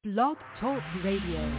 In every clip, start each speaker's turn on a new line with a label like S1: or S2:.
S1: Blog Talk Radio.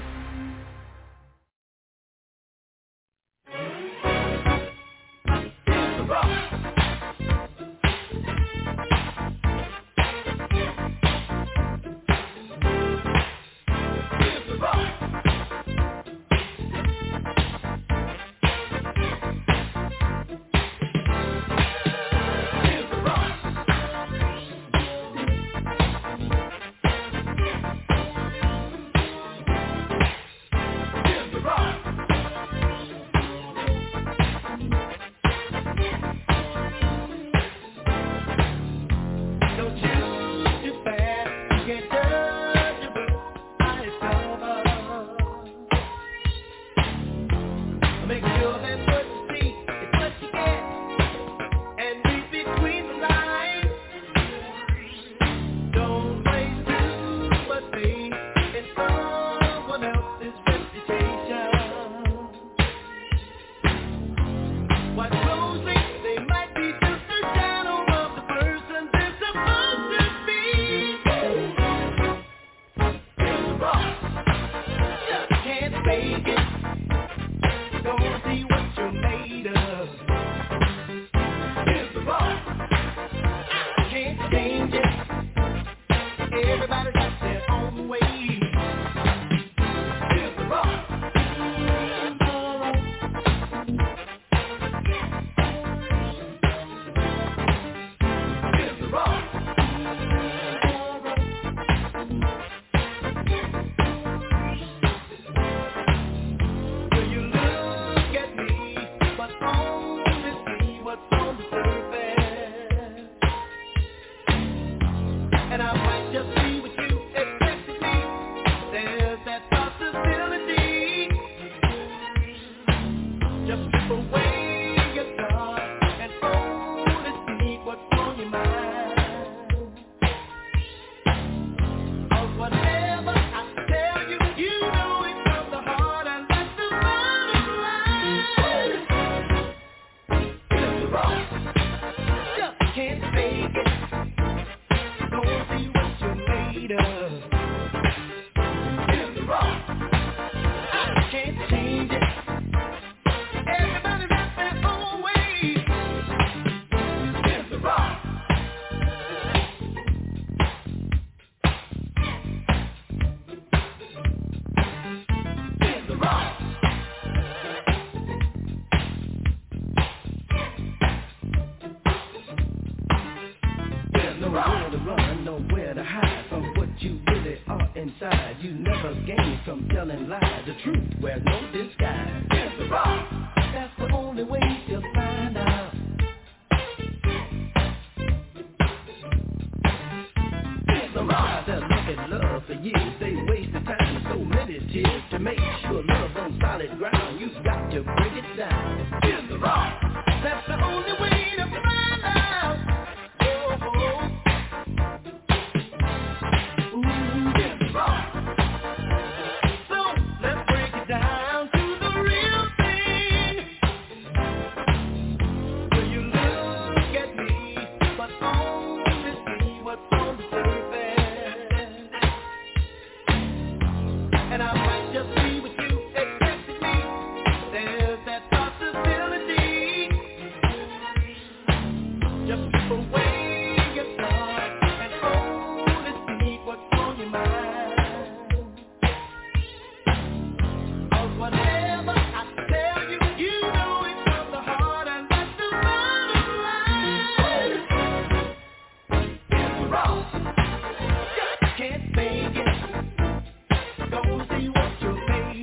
S2: Can't fake it. Go see what you're made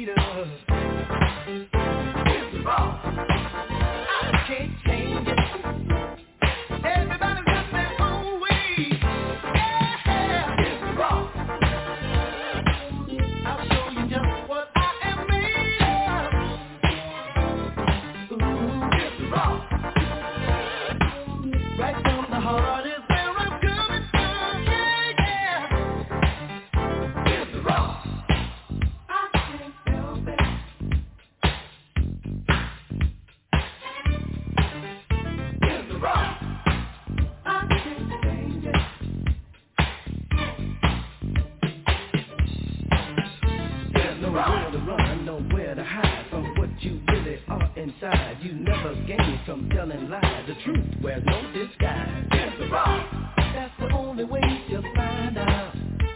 S2: Nowhere to run, nowhere to hide from what you really are inside. You never gain from telling lies. The truth wears no disguise. It's the rock. That's the only way you'll find out.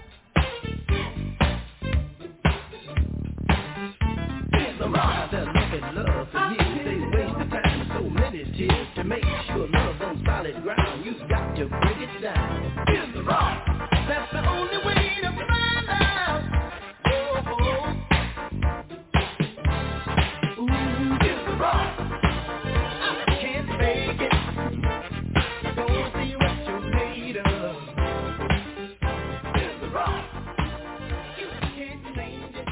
S2: It's the rock. They'll look at love for years. They waste the time with so many tears. To make sure love's on solid ground, you've got to break it down. It's the rock. That's the only way to find out. Oh, oh. Ooh, it's the rock. I can't fake it. Don't see what you're made of. It's the rock. You can't change it.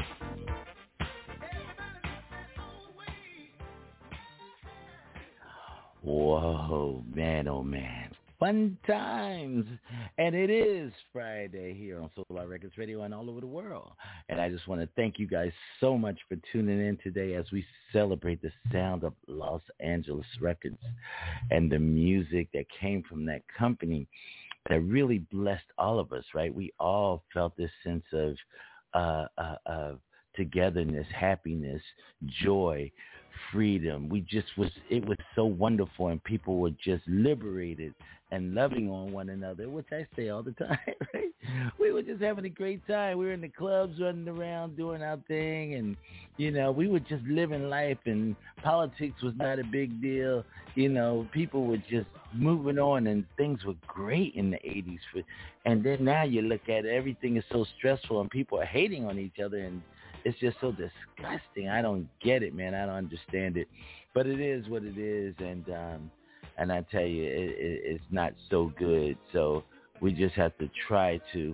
S3: Whoa, man, oh man. Fun times. And it is Friday here on Solar Records Radio and all over the world. And I just want to thank you guys so much for tuning in today as we celebrate the sound of Los Angeles Records and the music that came from that company that really blessed all of us, right? We all felt this sense of togetherness, happiness, joy, freedom. It was so wonderful, and people were just liberated and loving on one another, which I say all the time, right? We were just having a great time. We were in the clubs running around doing our thing, and, we were just living life, and politics was not a big deal. People were just moving on, and things were great in the 80s. And then now you look at it, everything is so stressful, and people are hating on each other, and it's just so disgusting. I don't get it, man. I don't understand it. But it is what it is, and I tell you, it's not so good. So we just have to try to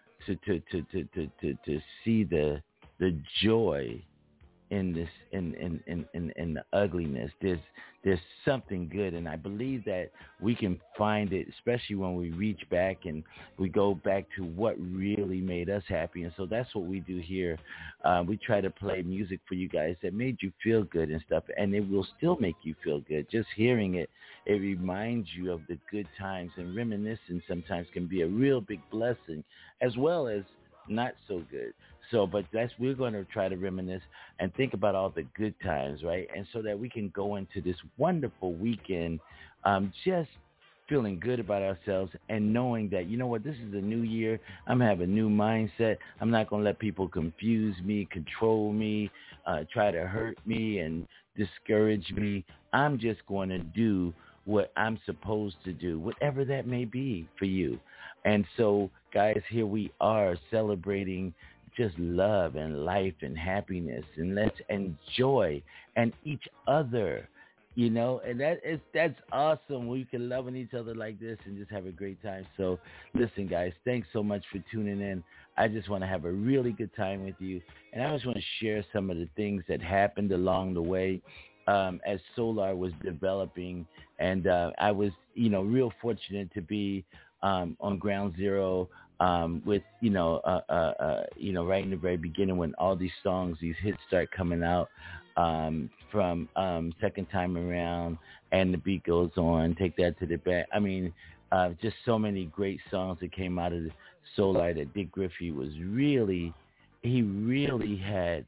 S3: see the joy in this in the ugliness. There's something good, and I believe that we can find it, especially when we reach back and we go back to what really made us happy. And so that's what we do here. We try to play music for you guys that made you feel good and stuff, and it will still make you feel good. Just hearing it reminds you of the good times, and reminiscing sometimes can be a real big blessing, as well as not so good. So, but we're going to try to reminisce and think about all the good times, right? And so that we can go into this wonderful weekend just feeling good about ourselves and knowing that, you know what, this is a new year. I'm going to have a new mindset. I'm not going to let people confuse me, control me, try to hurt me and discourage me. I'm just going to do what I'm supposed to do, whatever that may be for you. And so, guys, here we are celebrating just love and life and happiness, and let's enjoy and each other, and that's awesome. We can love on each other like this and just have a great time. So listen, guys, thanks so much for tuning in. I just want to have a really good time with you, and I just want to share some of the things that happened along the way as Solar was developing, and I was real fortunate to be on ground zero with right in the very beginning when all these songs, these hits start coming out from Second Time Around and The Beat Goes On, Take That to the Bank. I mean, just so many great songs that came out of the Solar that Dick Griffey was really had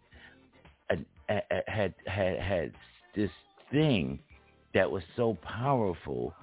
S3: had this thing that was so powerful.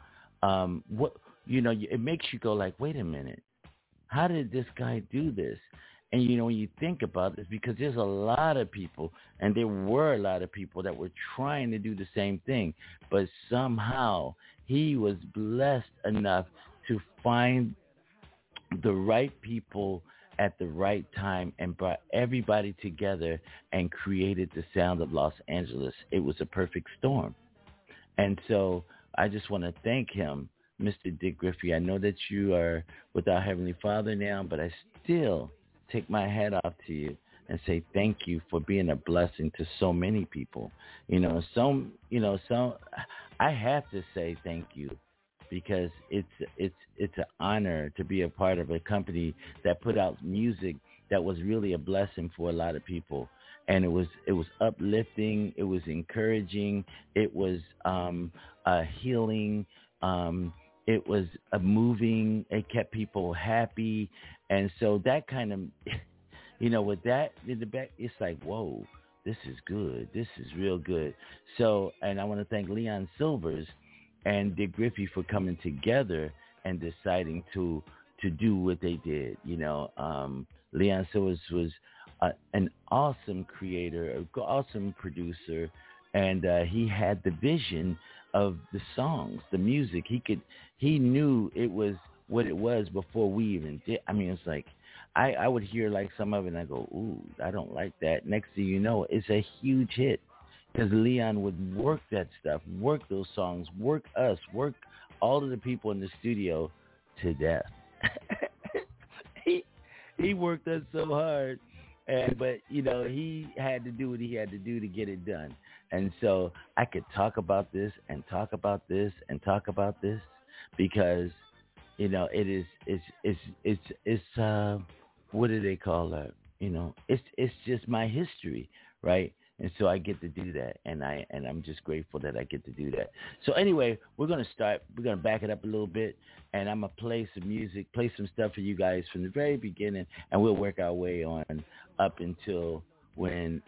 S3: It makes you go like, wait a minute, how did this guy do this? And, when you think about this, because there's a lot of people, and there were a lot of people that were trying to do the same thing, but somehow he was blessed enough to find the right people at the right time and brought everybody together and created the sound of Los Angeles. It was a perfect storm. And so I just want to thank him, Mr. Dick Griffey. I know that you are with our Heavenly Father now, but I still take my hat off to you and say thank you for being a blessing to so many people. I have to say thank you because it's an honor to be a part of a company that put out music that was really a blessing for a lot of people. And it was uplifting, it was encouraging, it was healing, it was moving, it kept people happy. And so that kind of, with that in the back, it's like, whoa, this is good. This is real good. So, and I want to thank Leon Silvers and Dick Griffey for coming together and deciding to do what they did. Leon Silvers was an awesome creator, an awesome producer, and he had the vision of the songs, the music. He knew it was what it was before we even did. I mean, it's like I would hear like some of it and I go, ooh, I don't like that. Next thing you know, it's a huge hit because Leon would work that stuff, work those songs, work us, work all of the people in the studio to death. He worked us so hard, but he had to do what he had to do to get it done. And so I could talk about this and talk about this and talk about this because it's what do they call that? It's just my history, right? And so I get to do that, and I'm just grateful that I get to do that. So anyway, we're gonna back it up a little bit, and I'm gonna play some music, play some stuff for you guys from the very beginning, and we'll work our way on up until when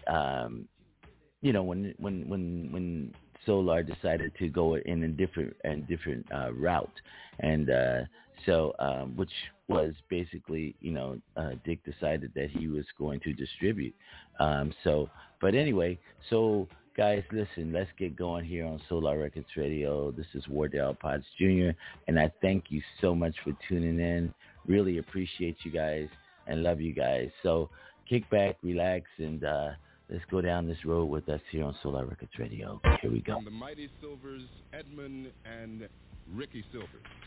S3: when Solar decided to go in a different route, and which was basically Dick decided that he was going to distribute. But anyway, so guys, listen, let's get going here on Solar Records Radio. This is Wardell Potts Jr., and I thank you so much for tuning in. Really appreciate you guys and love you guys. So kick back, relax, and let's go down this road with us here on Solar Records Radio. Here we go.
S4: From the Mighty Silvers, Edmund and Ricky Silvers.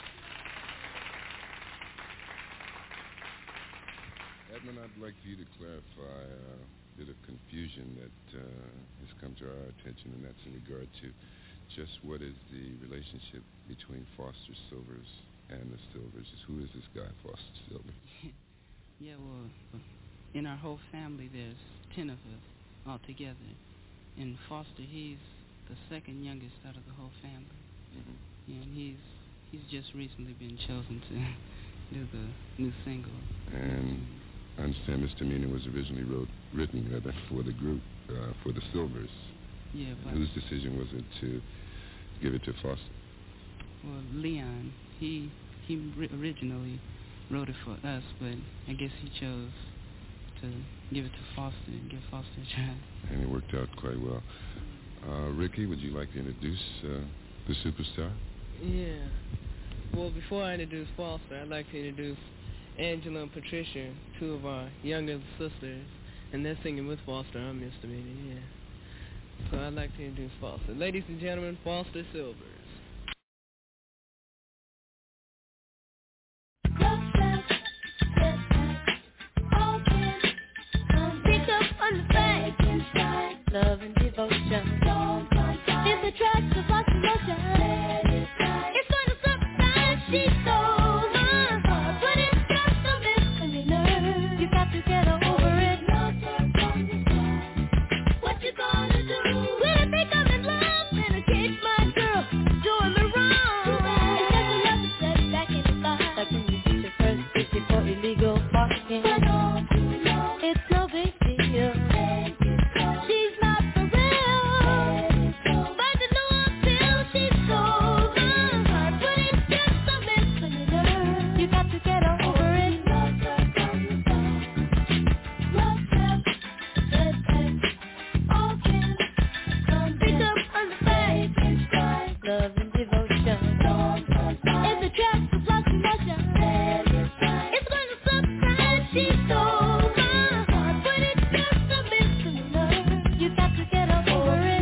S4: Edmund, I'd like for you to clarify a bit of confusion that has come to our attention, and that's in regard to just what is the relationship between Foster Silvers and the Silvers. Who is this guy, Foster Silvers?
S5: Yeah, well, in our whole family, there's 10 of us altogether. And Foster, he's the second youngest out of the whole family. Mm-hmm. Yeah, and he's just recently been chosen to do the new single.
S4: And I understand Misdemeanor was originally written for the group, for the Silvers.
S5: Yeah, but
S4: whose decision was it to give it to Foster?
S5: Well, Leon, he originally wrote it for us, but I guess he chose to give it to Foster and give Foster a try.
S4: And it worked out quite well. Ricky, would you like to introduce the superstar?
S6: Yeah. Well, before I introduce Foster, I'd like to introduce Angela and Patricia, two of our younger sisters, and they're singing with Foster on Misdemeanor, yeah. So I'd like to introduce Foster. Ladies and gentlemen, Foster Silvers.
S7: Love and devotion. It's a track of our emotion. It's gonna surprise she's so hard, but it's just a misdemeanor. You got to get over it. What you gonna do? When I think I'm in love and I catch my girl doing me wrong, it's just another setback in the line. Like when you get your first ticket for illegal parking. It's no big deal. She's not for real, but to know until she's so hard, but it's just a misdemeanor. You got to get over it. Love her from the start. Love her, setback, all can come pick up on the face. Love and devotion. It's a trap to block emotion. It's gonna surprise she's so hard, but it's just a misdemeanor. You got to get over it.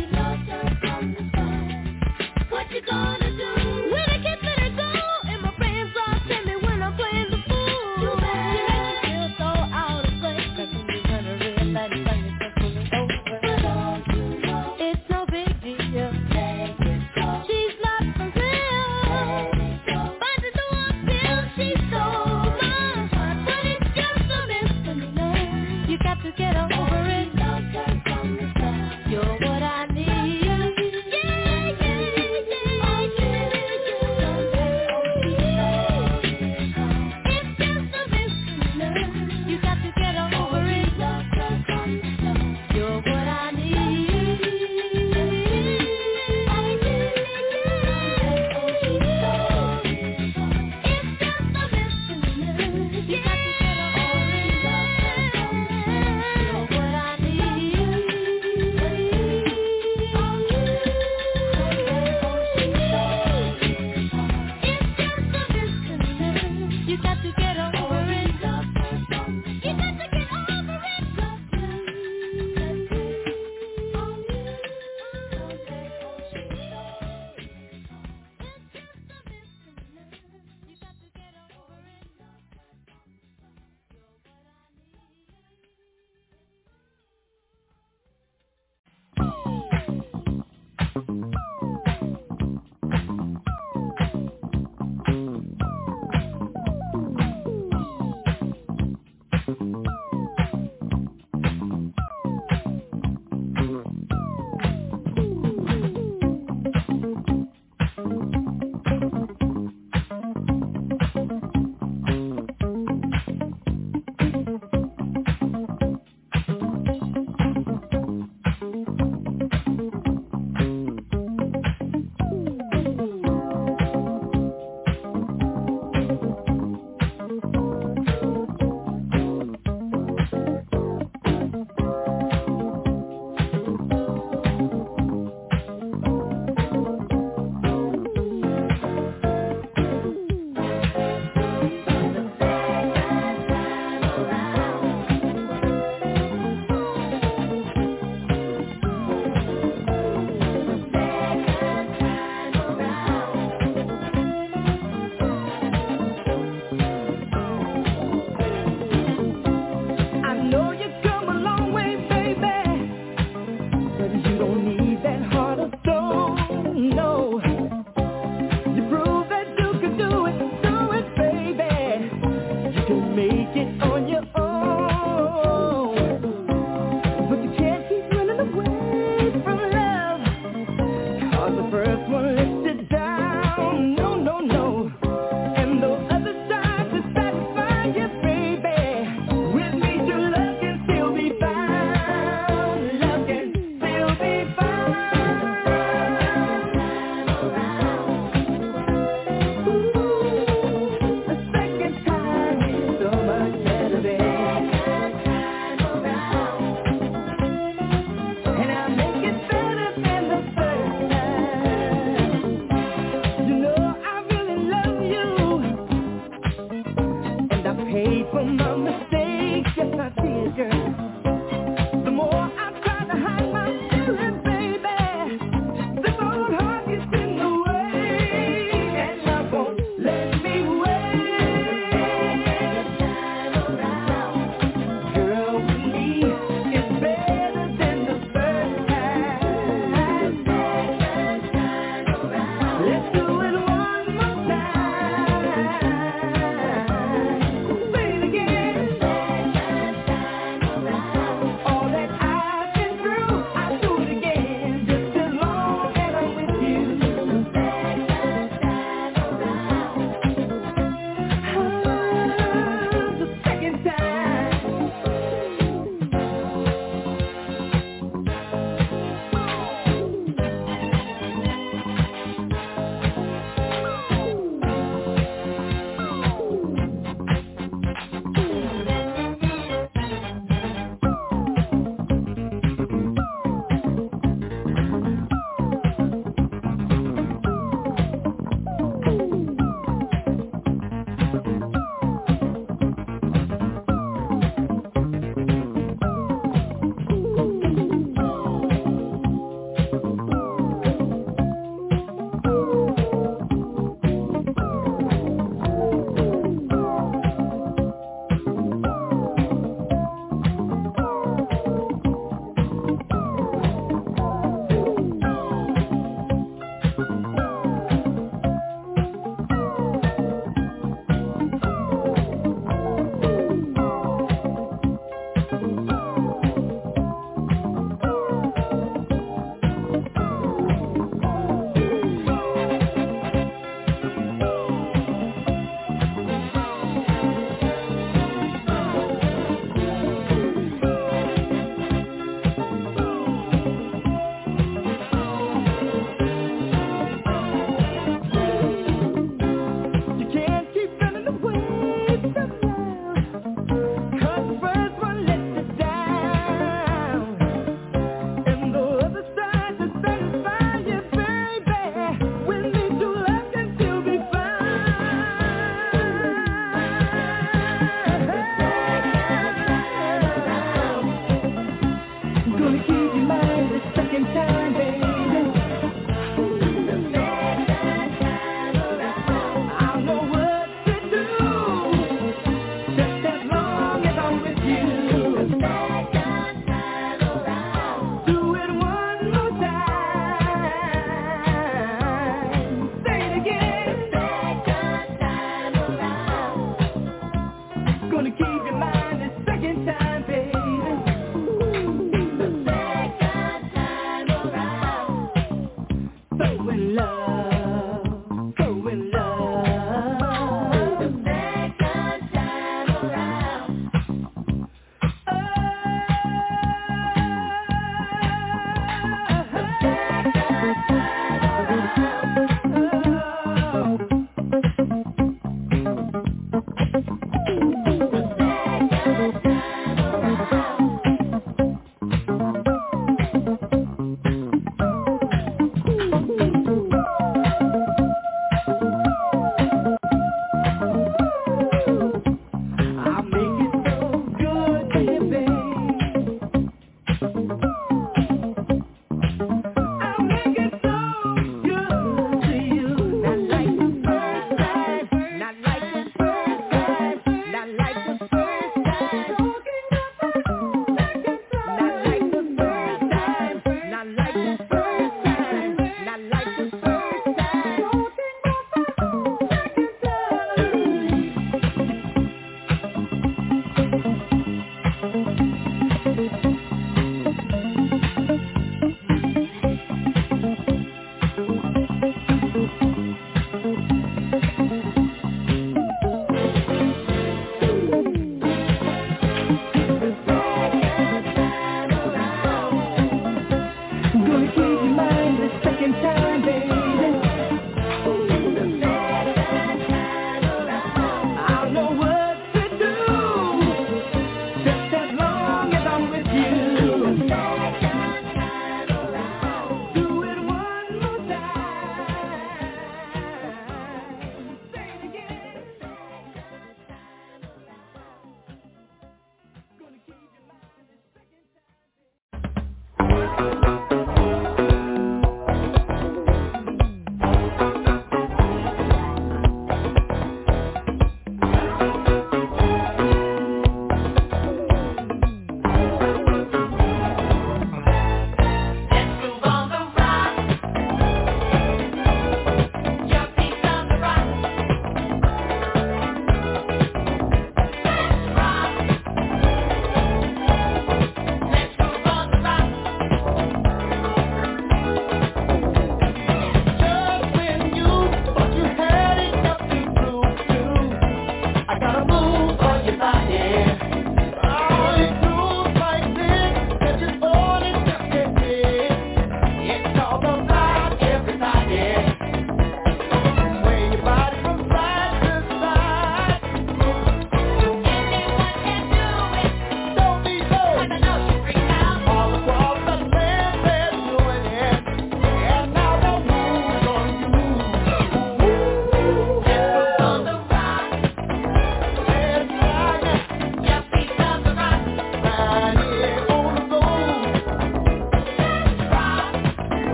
S7: What you gonna do? When I can't let her go, and my friends all tell me when I'm playing the fool. She makes me feel so out of place. That's when you wanna realize that yourself pulling over. It's no big deal. She's not for real, but to know until she's so hard, but it's just a misdemeanor. You got to get over it. You're what I need. It's just a misdemeanor. You got to get over it.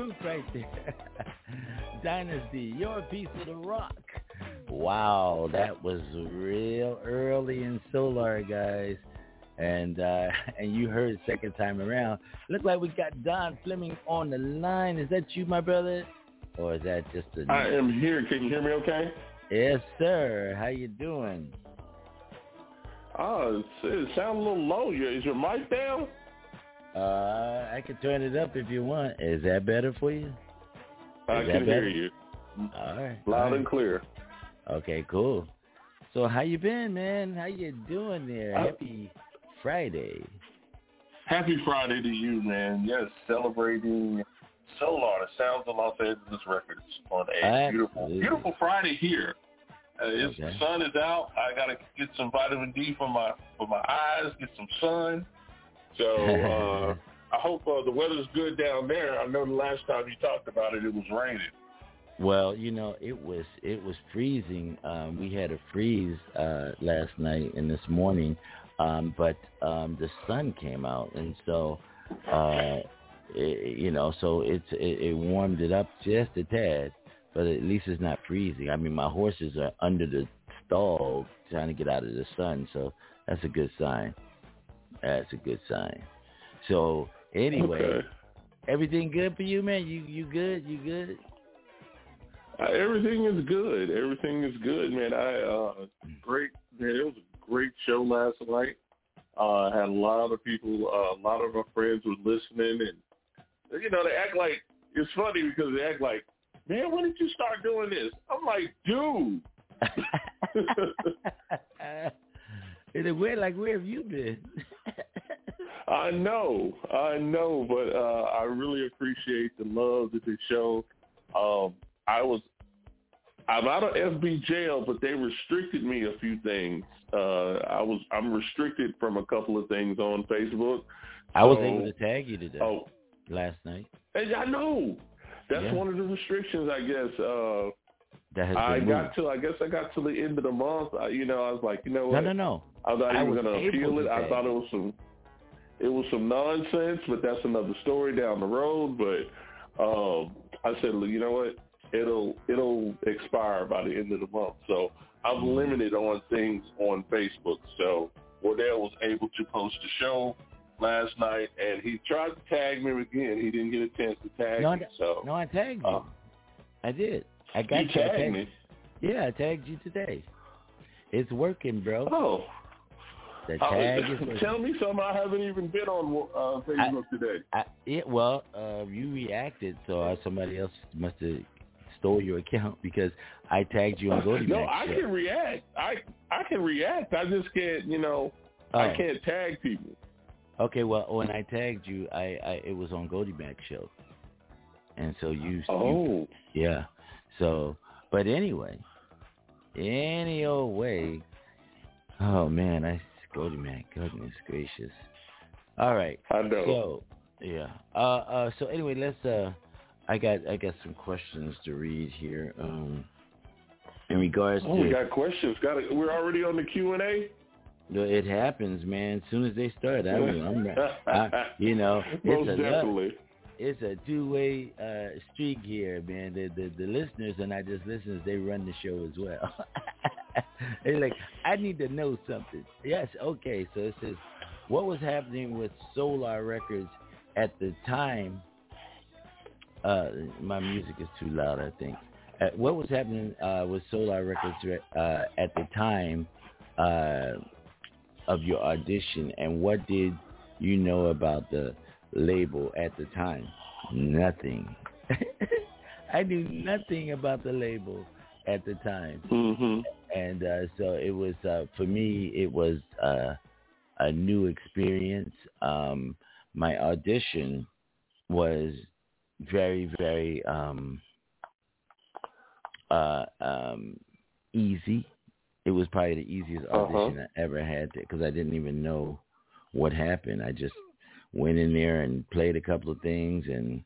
S3: truth right there. Dynasty, your piece of the rock. Wow, that was real early in Solar, guys. And you heard it second time around. Look like we got Don Fleming on the line. Is that you, my brother? Or is that just a...
S8: I am here. Can you hear me okay?
S3: Yes, sir. How you doing?
S8: Oh, it sounds a little low. Is your mic down?
S3: I can turn it up if you want. Is that better for you?
S8: I can hear you.
S3: All right.
S8: Loud and clear.
S3: Okay, cool. So how you been, man? How you doing there? Happy Friday.
S8: Happy Friday to you, man. Yes, celebrating Solar, the Sounds of Los Angeles Records on a beautiful Friday here. The sun is out. I gotta get some vitamin D for my eyes, get some sun. So I hope the weather's good down there. I know the last time you talked about it, it was raining.
S3: Well, you know, it was freezing. We had a freeze last night and this morning, but the sun came out, and so it warmed it up just a tad. But at least it's not freezing. I mean, my horses are under the stall trying to get out of the sun, so that's a good sign. That's a good sign. So anyway, Everything good for you, man? You good? You good?
S8: Everything is good. Everything is good, man. Great. Man, it was a great show last night. Had a lot of people, a lot of our friends were listening, and you know, they act like it's funny because they act like, man, when did you start doing this? I'm like, dude.
S3: Where have you been?
S8: I know, but I really appreciate the love that they show. I'm out of FB jail, but they restricted me a few things. I'm restricted from a couple of things on Facebook.
S3: I was able to tag you today. Last night.
S8: And I know. That's one of the restrictions, I guess.
S3: That has
S8: I
S3: been
S8: got to the end of the month. I was like, you know what?
S3: No.
S8: I'm not even going to appeal it. I thought it was some nonsense, but that's another story down the road. But I said, you know what? It'll expire by the end of the month. So I'm limited on things on Facebook. So Wardell was able to post a show last night, and he tried to tag me again. He didn't get a chance to tag me.
S3: No, I tagged you. I did. I got you.
S8: Tagged me?
S3: Yeah, I tagged you today. It's working, bro.
S8: Oh.
S3: The tag is working.
S8: Tell me something. I haven't even been on Facebook today.
S3: You reacted, so somebody else must have stole your account because I tagged you on GoDaddy.
S8: No, I can react. I can react. I just can't, I can't tag people.
S3: Okay, well, when I tagged you, it was on Goldie Mac show, and so you. Yeah. So, but anyway, any old way. Oh man, Goldie Mac. Goodness gracious. All right.
S8: I know.
S3: So yeah. So anyway, let's. I got some questions to read here. In regards to.
S8: We got questions. We're already on the Q&A.
S3: It happens, man. As soon as they start, it's
S8: definitely.
S3: It's a two-way streak here, man. The listeners are not just listeners; they run the show as well. They're like, I need to know something. Yes, okay. So it says, what was happening with Solar Records at the time? My music is too loud, I think. What was happening with Solar Records at the time of your audition, and what did you know about the label at the time? Nothing. I knew nothing about the label at the time.
S8: Mm-hmm.
S3: And so it was, for me, it was a new experience. My audition was very, very easy. It was probably the easiest audition I ever had because I didn't even know what happened. I just went in there and played a couple of things, and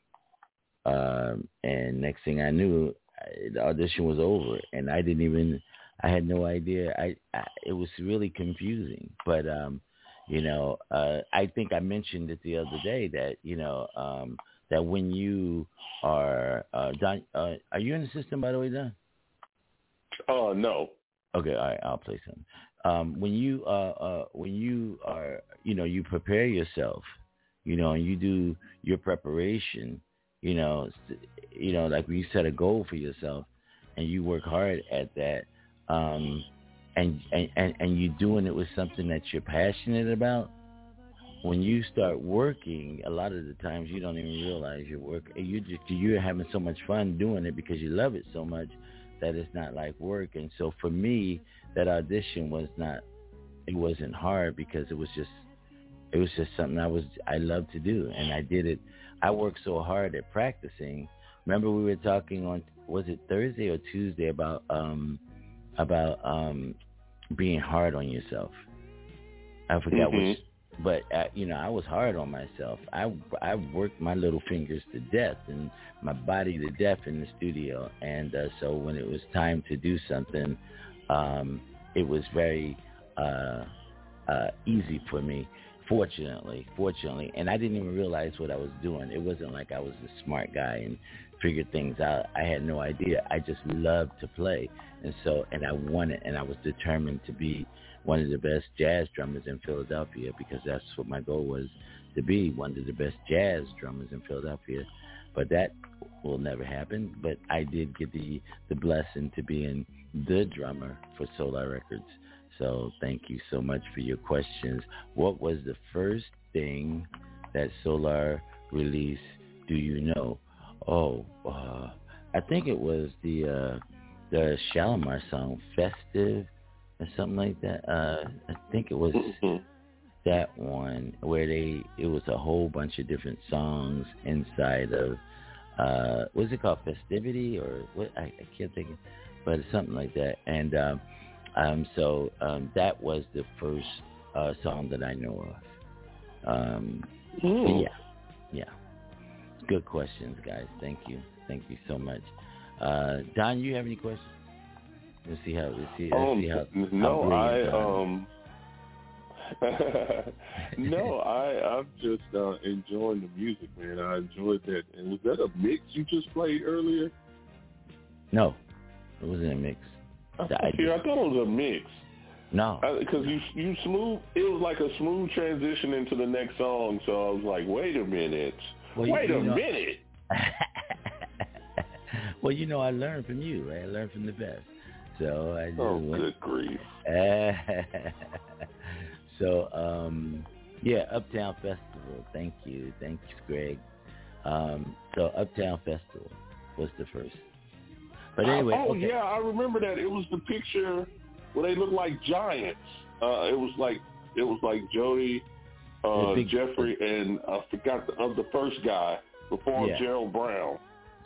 S3: next thing I knew, the audition was over, and I had no idea. It was really confusing, but I think I mentioned it the other day that that when you are Don, are you in the system, by the way, Don?
S8: No.
S3: Okay, all right, I'll play something. When you are, you prepare yourself, and you do your preparation, like when you set a goal for yourself and you work hard at that, and you're doing it with something that you're passionate about. When you start working, a lot of the times you don't even realize you're working. You're having so much fun doing it because you love it so much that it's not like work. And so for me, that audition wasn't hard because it was just something I loved to do, and I did it. I worked so hard at practicing. Remember we were talking on, was it Thursday or Tuesday, about being hard on yourself. I forgot which. But, I was hard on myself. I worked my little fingers to death and my body to death in the studio. And so when it was time to do something, it was very easy for me, fortunately. And I didn't even realize what I was doing. It wasn't like I was a smart guy and figured things out. I had no idea. I just loved to play. And I wanted, and I was determined to be one of the best jazz drummers in Philadelphia, because that's what my goal was, to be one of the best jazz drummers in Philadelphia. But that will never happen. But I did get the blessing to being the drummer for Solar Records. So thank you so much for your questions. What was the first thing that Solar released? Do you know? I think it was the Shalimar song, Festive, or something like that. I think it was that one where it was a whole bunch of different songs inside of, was it called Festivity or what? I can't think of, but it's something like that. And so that was the first song that I know of. Yeah. Good questions, guys. Thank you so much. Don, you have any questions? Let's see how.
S8: I'm just enjoying the music, man. I enjoyed that. And was that a mix you just played earlier?
S3: No, it wasn't a mix.
S8: I thought it was a mix.
S3: No,
S8: because you smooth. It was like a smooth transition into the next song. So I was like, wait a minute. Wait a minute.
S3: Well, I learned from you, right? I learned from the best. So I just
S8: good grief.
S3: So, Uptown Festival. Thank you. Thanks, Greg. So Uptown Festival was the first. But anyway.
S8: I remember that. It was the picture where they looked like giants. It was like Jody, Jeffrey, and I forgot the first guy before Gerald Brown.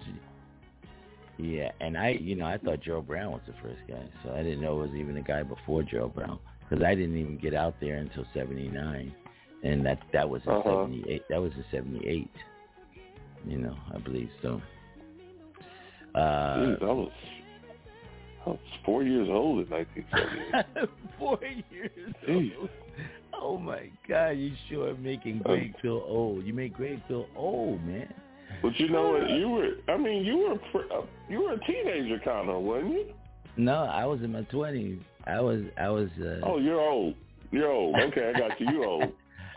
S3: Yeah, and I thought Gerald Brown was the first guy, so I didn't know it was even a guy before Gerald Brown, because I didn't even get out there until '79, and that was in '78. That was in '78, I believe so.
S8: I was 4 years old in 1978.
S3: 4 years old. Oh my God, you sure are making Greg feel old. You make Greg feel old, man.
S8: But you know what? You were a teenager kind of, wasn't you?
S3: No, I was in my 20s. I was.
S8: Oh, you're old. You're old. Okay, I got you. You're old.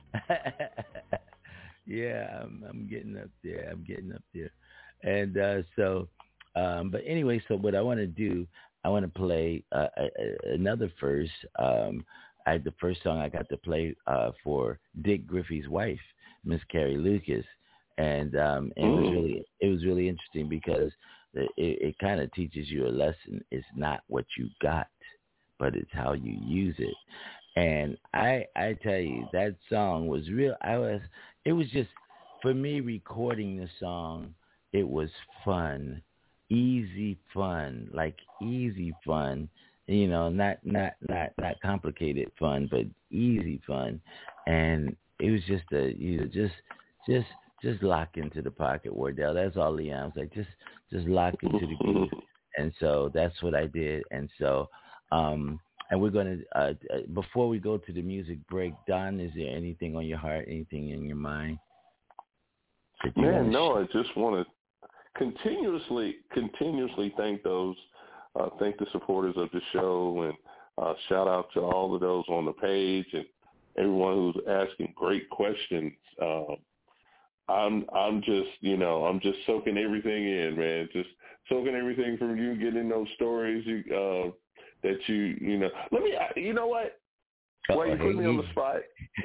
S3: Yeah, I'm getting up there. And but anyway, so what I want to do, I want to play another first. The first song I got to play for Dick Griffey's wife, Miss Carrie Lucas. And it was really interesting because it kind of teaches you a lesson. It's not what you got, but it's how you use it. And I tell you, that song was real. It was just, for me, recording the song, it was fun, easy fun, not complicated fun, but easy fun. And it was just just lock into the pocket, Wardell. That's all Leon was like. Just lock into the groove. And so that's what I did. And so, and we're going to, before we go to the music break, Don, is there anything on your heart, anything in your mind?
S8: Man, no, I just want to continuously thank thank the supporters of the show, and shout out to all of those on the page and everyone who's asking great questions. I'm just soaking everything in, man. Just soaking everything from you, getting those stories that you know. Let me, you know what? While you put me on the spot,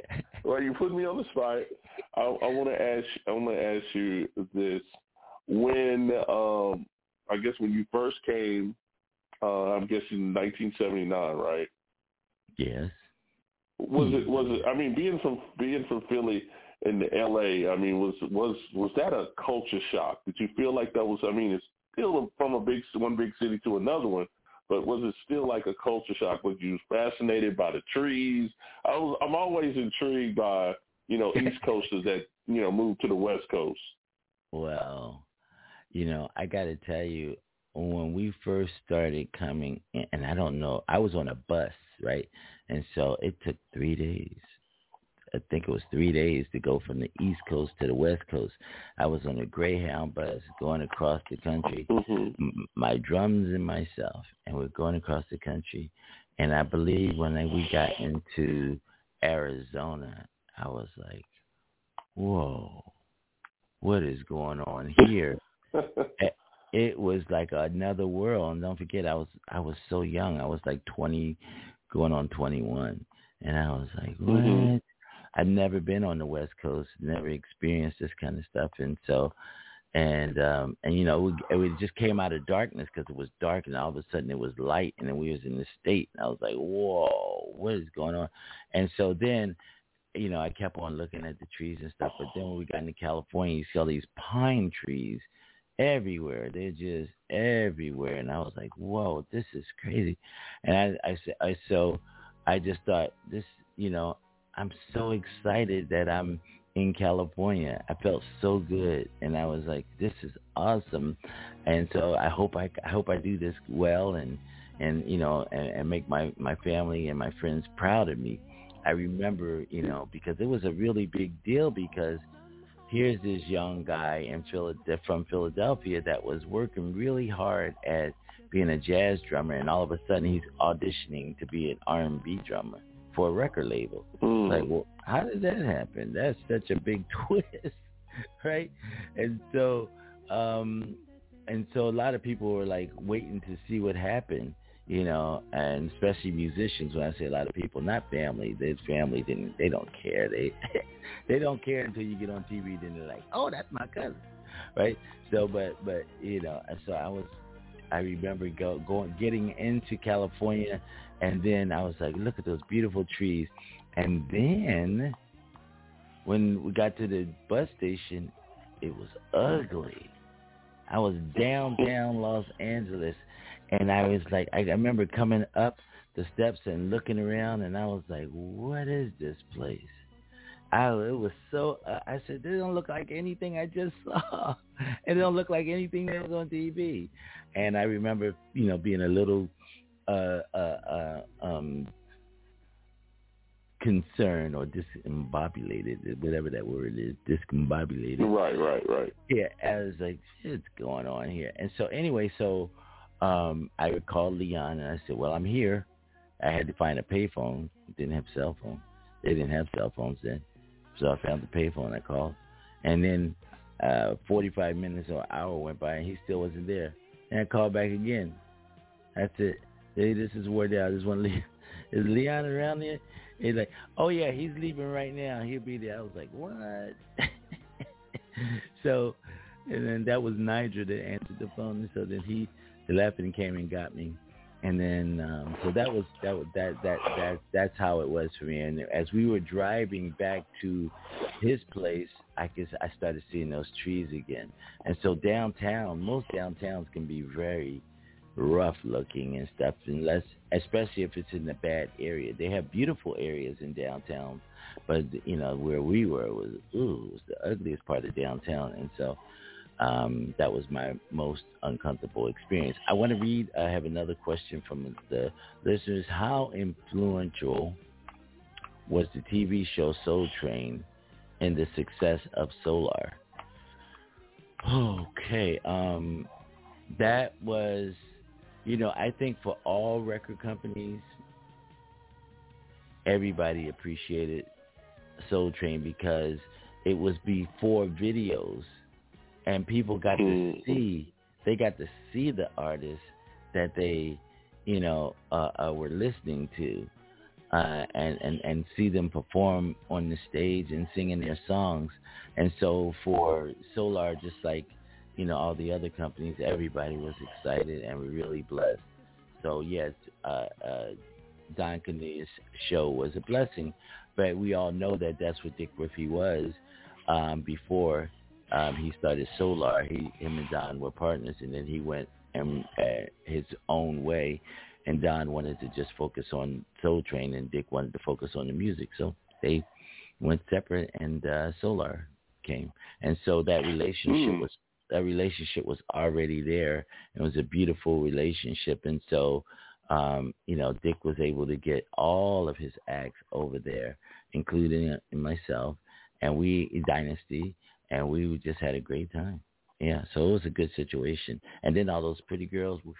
S8: I want to ask you this. When I guess when you first came, I'm guessing 1979, right?
S3: Yes.
S8: Was it? I mean, being from Philly in L.A., I mean, was that a culture shock? Did you feel like that was? I mean, it's still from one big city to another one, but was it still like a culture shock? Was you fascinated by the trees? I'm always intrigued by East Coasters that move to the West Coast.
S3: Well, I got to tell you, when we first started coming in, and I don't know, I was on a bus, right? And so it took 3 days. I think it was 3 days to go from the East Coast to the West Coast. I was on a Greyhound bus going across the country, my drums and myself, and we're going across the country. And I believe when we got into Arizona, I was like, whoa, what is going on here? It was like another world. And don't forget, I was so young. I was like 20, going on 21. And I was like, what? Mm-hmm. I've never been on the West Coast, never experienced this kind of stuff. And so, and we just came out of darkness because it was dark, and all of a sudden it was light, and then we was in the state. And I was like, whoa, what is going on? And so then, I kept on looking at the trees and stuff. But then when we got into California, you see all these pine trees everywhere. They're just everywhere. And I was like, whoa, this is crazy. And I just thought this, I'm so excited that I'm in California. I felt so good. And I was like, this is awesome. And so I hope I do this well and make my family and my friends proud of me. I remember, because it was a really big deal, because here's this young guy from Philadelphia that was working really hard at being a jazz drummer, and all of a sudden he's auditioning to be an R&B drummer for a record label. Like, well, how did that happen? That's such a big twist, right? And so a lot of people were like waiting to see what happened, and especially musicians. When I say a lot of people, not family. Their family they don't care. They don't care until you get on TV. Then they're like, oh, that's my cousin, right? So, but so I remember getting into California, and then I was like, look at those beautiful trees. And then when we got to the bus station, it was ugly. I was downtown Los Angeles, and I was like, I remember coming up the steps and looking around, and I was like, what is this place? It was so, I said, this don't look like anything I just saw. It don't look like anything that was on TV. And I remember, being a little concerned or discombobulated, whatever that word is, discombobulated.
S8: Right.
S3: Yeah, I was like, what's going on here? And so anyway, I called Leon, and I said, well, I'm here. I had to find a payphone. Didn't have cell phone. They didn't have cell phones then. So I found the payphone. I called. And then 45 minutes or an hour went by, and he still wasn't there. And I called back again. That's it. Hey, this is Wardell. I just want to leave. Is Leon around there? He's like, oh, yeah, he's leaving right now. He'll be there. I was like, what? So, and then that was Niger that answered the phone. And so then he left and came and got me. And then, so that's how it was for me. And as we were driving back to his place, I started seeing those trees again. And so downtown, most downtowns can be very rough looking and stuff, especially if it's in a bad area. They have beautiful areas in downtown, but where we were was the ugliest part of downtown. And so that was my most uncomfortable experience. I want to I have another question from the listeners. How influential was the TV show Soul Train in the success of Solar? Okay. That was, I think for all record companies, everybody appreciated Soul Train because it was before videos, and people got to see. They got to see the artists that they, were listening to, and see them perform on the stage and singing their songs. And so for Solar, just like, all the other companies, everybody was excited and we're really blessed. So yes, Don Cornelius' show was a blessing, but we all know that that's what Dick Griffey was before he started Solar. Him and Don were partners, and then he went his own way, and Don wanted to just focus on Soul Train, and Dick wanted to focus on the music. So they went separate, and Solar came, and so that relationship was already there. It was a beautiful relationship, and so Dick was able to get all of his acts over there, including myself, and Dynasty, and we just had a great time. Yeah, so it was a good situation. And then all those pretty girls were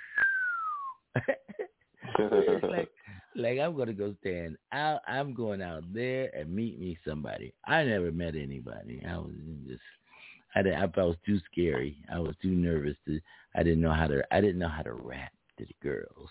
S3: like I'm going to go stand out. I'm going out there and meet me somebody. I never met anybody. I was too scary. I was too nervous I didn't know how to rap to the girls.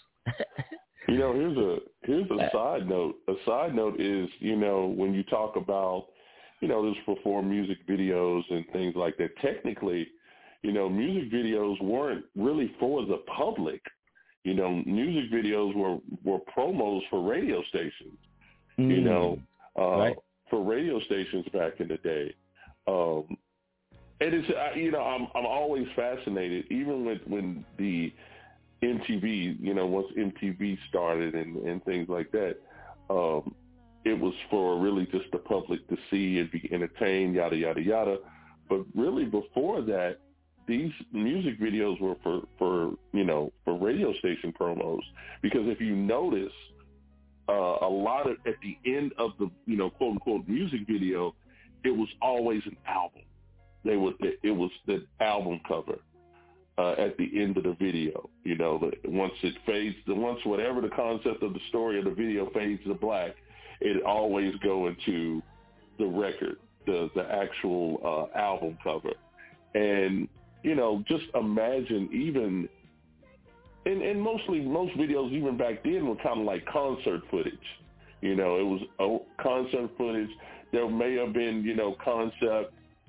S8: Here's a side note. A side note is, when you talk about, this perform music videos and things like that, technically, music videos weren't really for the public. Music videos were promos for radio stations,
S3: right.
S8: For radio stations back in the day. And it's, I'm always fascinated, even when the MTV, once MTV started and things like that, it was for really just the public to see and be entertained, yada, yada, yada. But really before that, these music videos were for radio station promos, because if you notice, a lot of, at the end of the, quote unquote music video, it was always an album. It was the album cover. At the end of the video, once it fades, once whatever the concept of the story of the video fades to black, it always go into the record, the actual album cover. And, just imagine even, and most videos even back then were kind of like concert footage. It was concert footage. There may have been, concept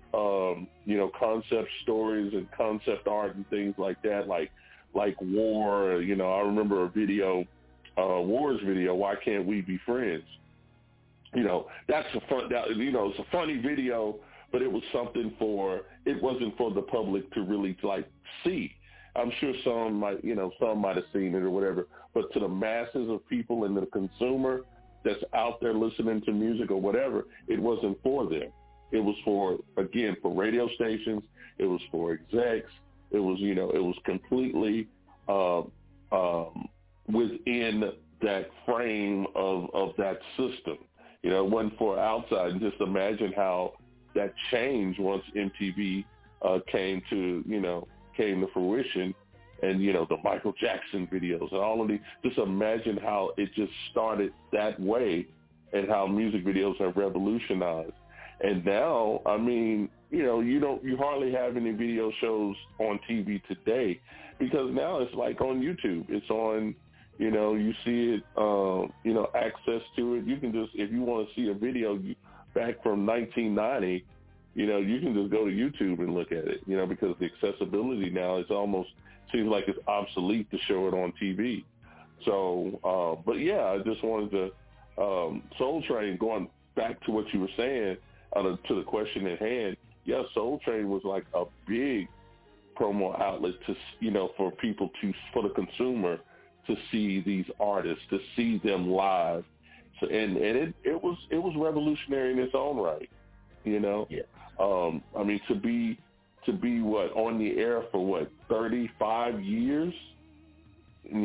S8: stories and concept art and things like that, like War. I remember a video, War's video, Why Can't We Be Friends? That's it's a funny video, but it was it wasn't for the public to really see. I'm sure some might have seen it or whatever, but to the masses of people and the consumer that's out there listening to music or whatever, it wasn't for them. It was for radio stations. It was for execs. It was, it was completely within that frame of that system. It wasn't for outside. And just imagine how that changed once MTV came to fruition, and the Michael Jackson videos and all of these. Just imagine how it just started that way, and how music videos have revolutionized. And now, you hardly have any video shows on TV today, because now it's like on YouTube. It's on, you see it, access to it. You can just, if you want to see a video back from 1990, you can just go to YouTube and look at it, because the accessibility now is almost, seems like it's obsolete to show it on TV. So, but yeah, I just wanted to, Soul Train, going back to what you were saying, to the question at hand, yeah, Soul Train was like a big promo outlet to, for people for the consumer to see these artists, to see them live. So, and it was revolutionary in its own right,
S3: Yeah.
S8: To be on the air for 35 years,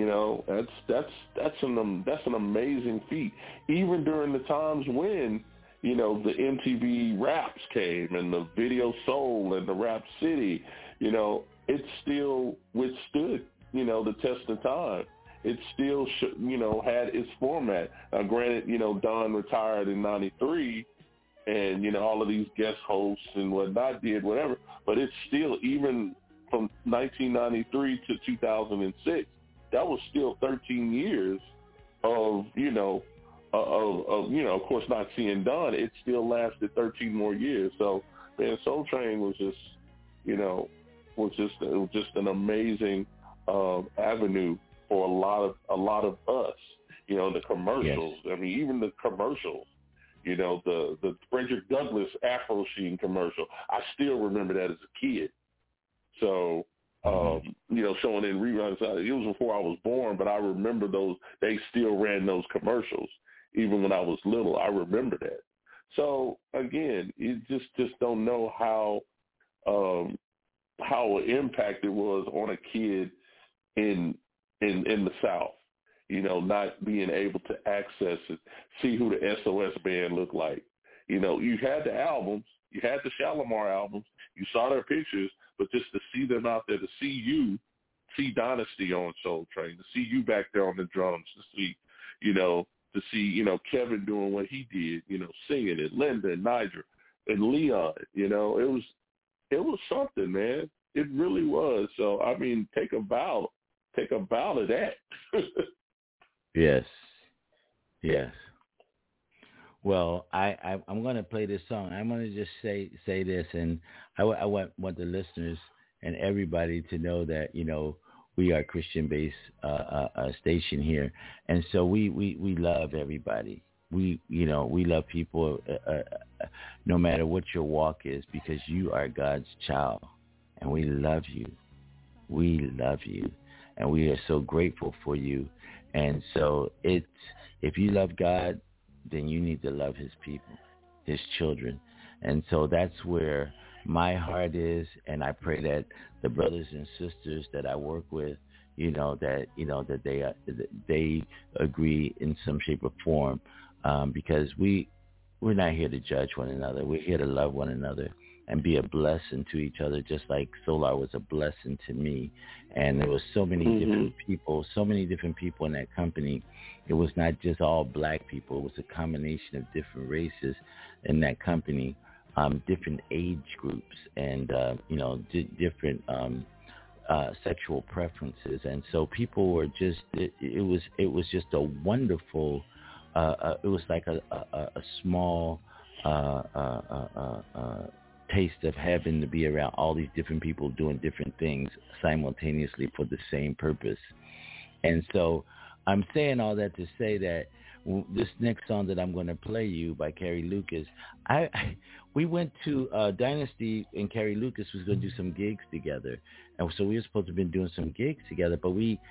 S8: that's an amazing feat. Even during the times when, you know, the MTV Raps came and the Video Soul and the Rap City, you know, it still withstood, you know, the test of time. It still, you know, had its format. Granted, you know, Don retired in '93, and, you know, all of these guest hosts and whatnot did whatever, but it's still, even from 1993 to 2006, that was still 13 years of, you know, of course, not seeing Don. It still lasted 13 more years. So, man, Soul Train was just, you know, it was just an amazing avenue for a lot of us. You know, the commercials. Yes. I mean, even the commercials. You know, the Frederick Douglass Afro Sheen commercial. I still remember that as a kid. So, you know, showing in reruns. It was before I was born, but I remember those. They still ran those commercials even when I was little. I remember that. So again, you just don't know how an impact it was on a kid in the South. You know, not being able to access it, see who the SOS band looked like. You know, you had the albums, you had the Shalimar albums, you saw their pictures, but just to see them out there, to see Dynasty on Soul Train, to see you back there on the drums, to see, you know, Kevin doing what he did, you know, singing it, Linda and Nigel and Leon, you know, it was something, man. It really was. So, I mean, take a bow of that.
S3: Yes. Well, I'm going to play this song. I'm going to just say this, and I want the listeners and everybody to know that, you know, we are a Christian-based station here, and so we love everybody. We love people no matter what your walk is, because you are God's child, and we love you. We love you, and we are so grateful for you. And so if you love God, then you need to love his people, his children. And so that's where my heart is, and I pray that the brothers and sisters that I work with, that they agree in some shape or form, because we're not here to judge one another. We're here to love one another and be a blessing to each other, just like Solar was a blessing to me. And there was so many different people in that company. It was not just all black people. It was a combination of different races in that company, different age groups, and different sexual preferences. And so people were just, it was just a wonderful, it was like a small taste of heaven to be around all these different people doing different things simultaneously for the same purpose. And so I'm saying all that to say that this next song that I'm going to play you by Carrie Lucas, we went to Dynasty, and Carrie Lucas was going to do some gigs together, and so we were supposed to have been doing some gigs together, but we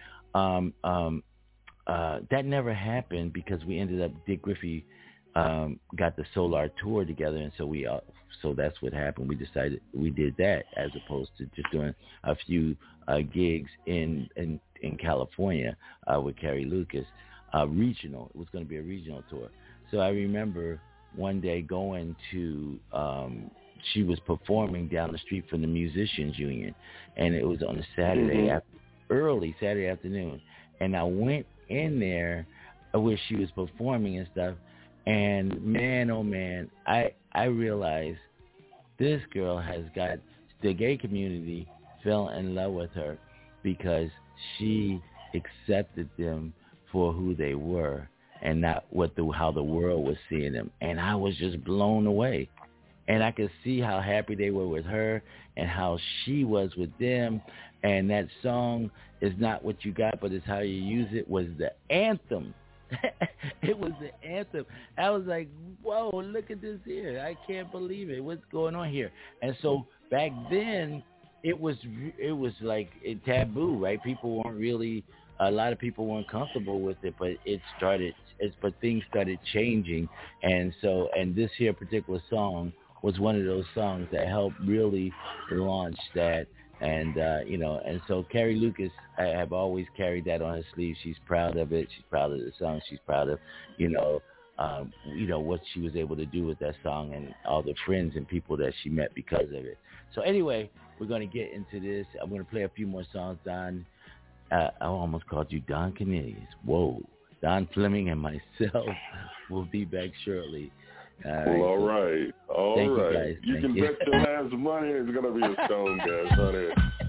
S3: that never happened because we ended up, Dick Griffey got the Solar tour together, and so so that's what happened. We decided we did that as opposed to just doing a few gigs in California with Carrie Lucas, regional. It was going to be a regional tour. So I remember one day going to, she was performing down the street from the Musicians Union, and it was on a Saturday, early Saturday afternoon, and I went in there where she was performing and stuff. And man, oh man, I realized this girl has got, the gay community fell in love with her because she accepted them for who they were and not how the world was seeing them. And I was just blown away. And I could see how happy they were with her and how she was with them. And that song, Is Not What You Got, But It's How You Use It, was the anthem. It was the anthem. I was like, whoa, look at this here. I can't believe it. What's going on here? And so back then, it was like a taboo, right? People weren't really, a lot of people weren't comfortable with it, but but things started changing. And so, and this here particular song was one of those songs that helped really launch that. And, and so Carrie Lucas, I have always carried that on her sleeve. She's proud of it. She's proud of the song. She's proud of, what she was able to do with that song and all the friends and people that she met because of it. So anyway, we're going to get into this. I'm going to play a few more songs, Don. I almost called you Don Cornelius. Whoa. Don Fleming and myself will be back shortly.
S8: All right.
S3: Thank you, guys.
S8: You can bet your last money it's going to be a Stone Gas, honey.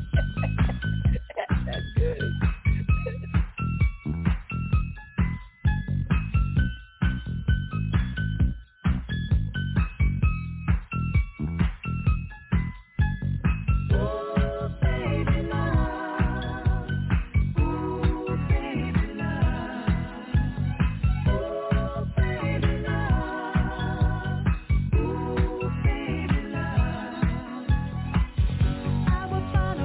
S3: That's good.
S7: I will follow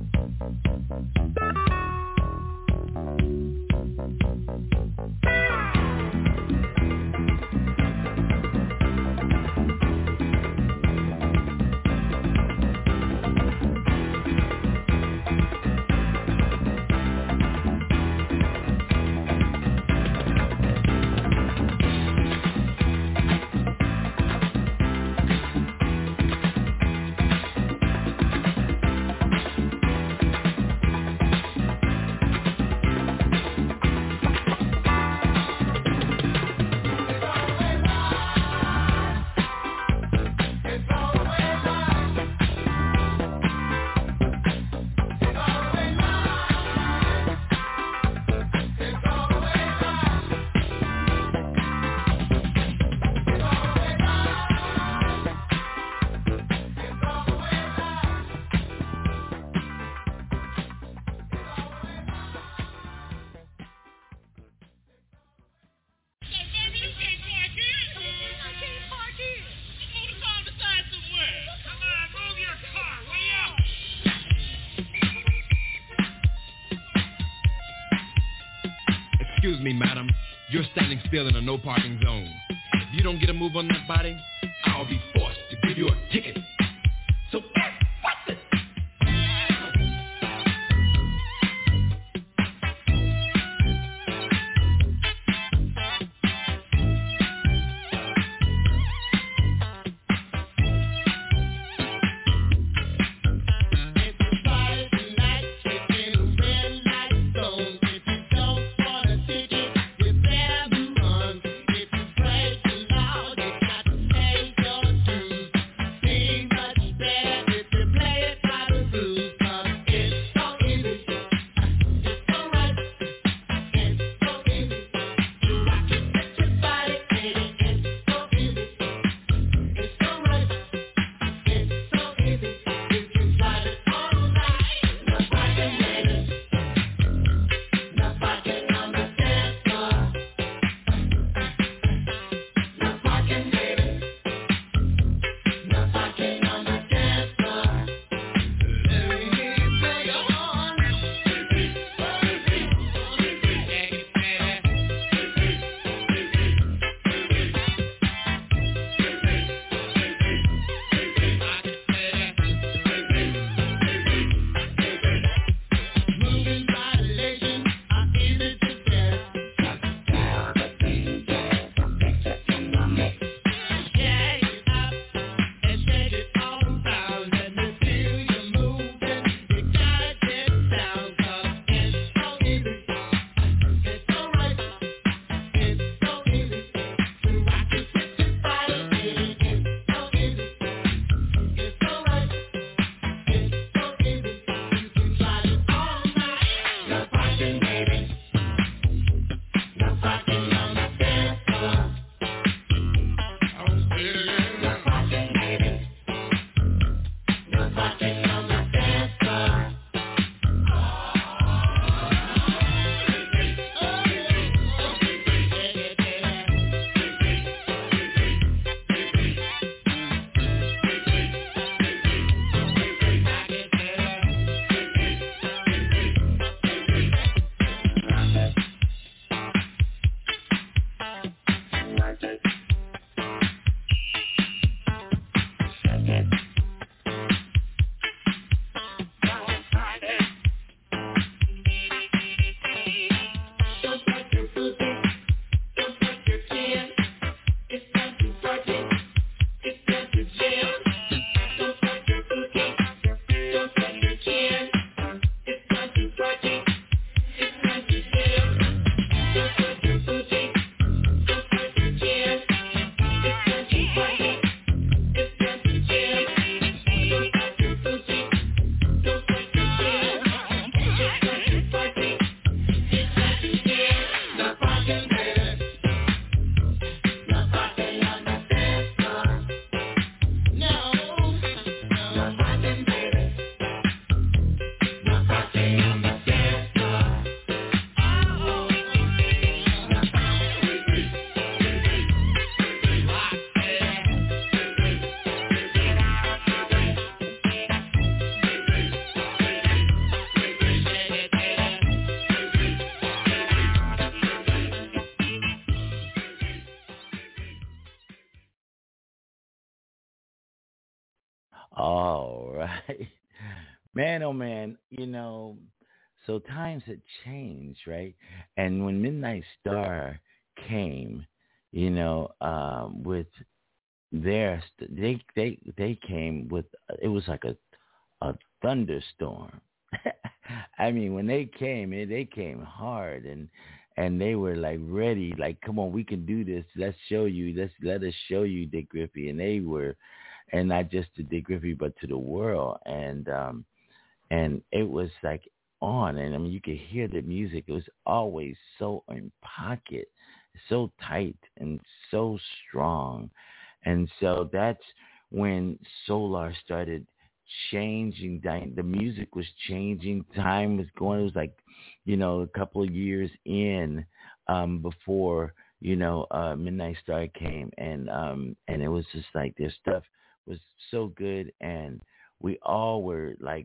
S9: Excuse me, madam. You're standing still in a no parking zone. If you don't get a move on that body, I'll be forced to give you a ticket. So what's it?
S10: If you break the law, you got to pay your dues.
S3: All right. Man, oh man, so times had changed, right? And when Midnight Star came, with they came with, it was like a thunderstorm. I mean, when they came, they came hard, and they were like ready, like, come on, we can do this. Let us show you Dick Griffey. And they were, and not just to Dick Griffey, but to the world. And it was like on, and I mean, you could hear the music. It was always so in pocket, so tight, and so strong. And so that's when Solar started changing. The music was changing. Time was going. It was like, a couple of years in, before, Midnight Star came, and it was just like their stuff was so good, and we all were like,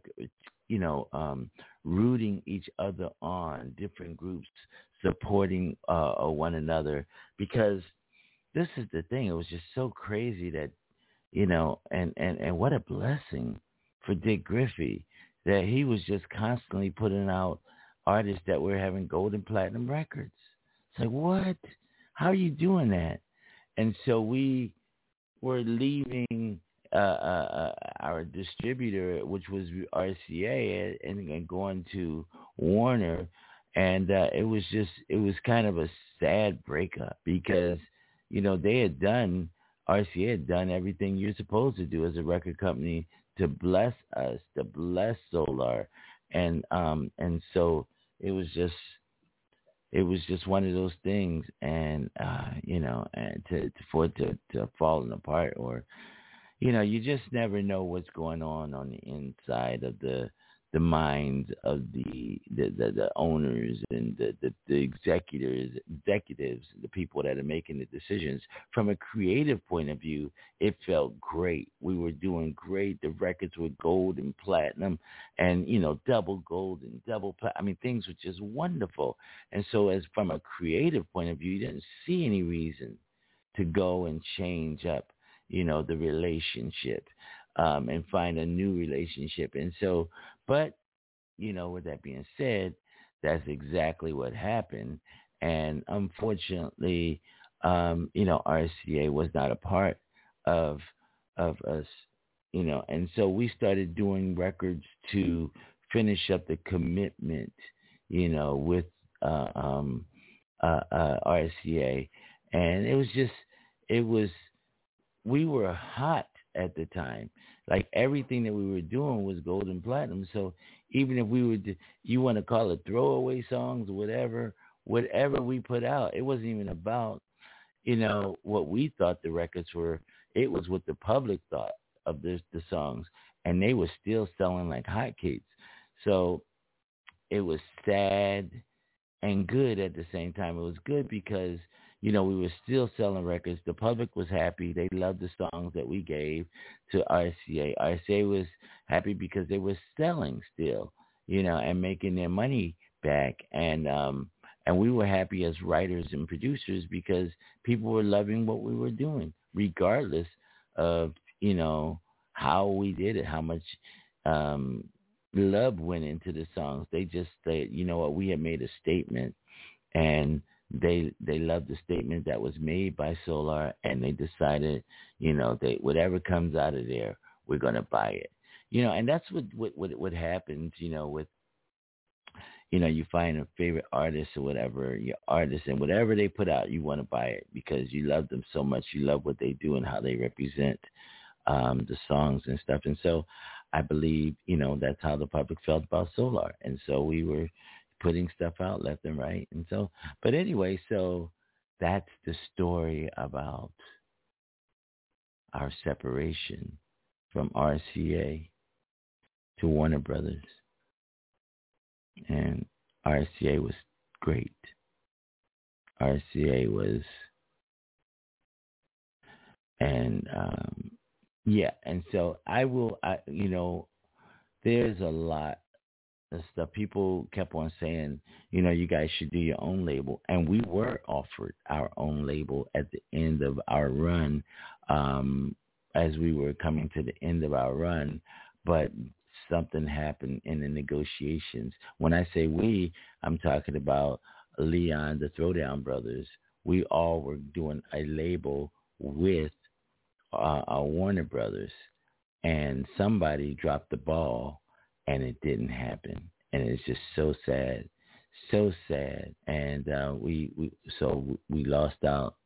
S3: rooting each other on, different groups supporting one another, because this is the thing. It was just so crazy that, and what a blessing for Dick Griffey that he was just constantly putting out artists that were having gold and platinum records. It's like, what? How are you doing that? And so we were leaving our distributor, which was RCA, and going to Warner, and it was kind of a sad breakup, because RCA had done everything you're supposed to do as a record company to bless us, to bless Solar, and so it was just one of those things, and and for it to falling apart, or you just never know what's going on the inside of the minds of the owners and the executives, the people that are making the decisions. From a creative point of view, it felt great. We were doing great. The records were gold and platinum, and double gold and double platinum. I mean, things were just wonderful. And so, as from a creative point of view, you didn't see any reason to go and change up, the relationship, and find a new relationship. And so, but, with that being said, that's exactly what happened. And unfortunately, RCA was not a part of us, and so we started doing records to finish up the commitment, with RCA. And we were hot at the time. Like, everything that we were doing was gold and platinum. So even if we would, you want to call it throwaway songs or whatever we put out, it wasn't even about, what we thought the records were. It was what the public thought of the songs, and they were still selling like hotcakes. So it was sad and good at the same time. It was good because, we were still selling records. The public was happy. They loved the songs that we gave to RCA. RCA was happy because they were selling still, and making their money back. And we were happy as writers and producers because people were loving what we were doing, regardless of, how we did it, how much love went into the songs. They just said, we had made a statement, and they loved the statement that was made by Solar, and they decided, whatever comes out of there, we're going to buy it. And that's what happens, with, you find a favorite artist or whatever, your artist, and whatever they put out, you want to buy it because you love them so much. You love what they do and how they represent the songs and stuff. And so I believe, that's how the public felt about Solar. And so we were putting stuff out left and right. And so, but anyway, so that's the story about our separation from RCA to Warner Brothers. And RCA was great. RCA was, and and so there's a lot of stuff. People kept on saying, you guys should do your own label. And we were offered our own label at the end of our run as we were coming to the end of our run, but something happened in the negotiations. When I say we, I'm talking about Leon, the Throwdown Brothers. We all were doing a label with Warner Brothers, and somebody dropped the ball, and it didn't happen, and it's just so sad, and we lost out,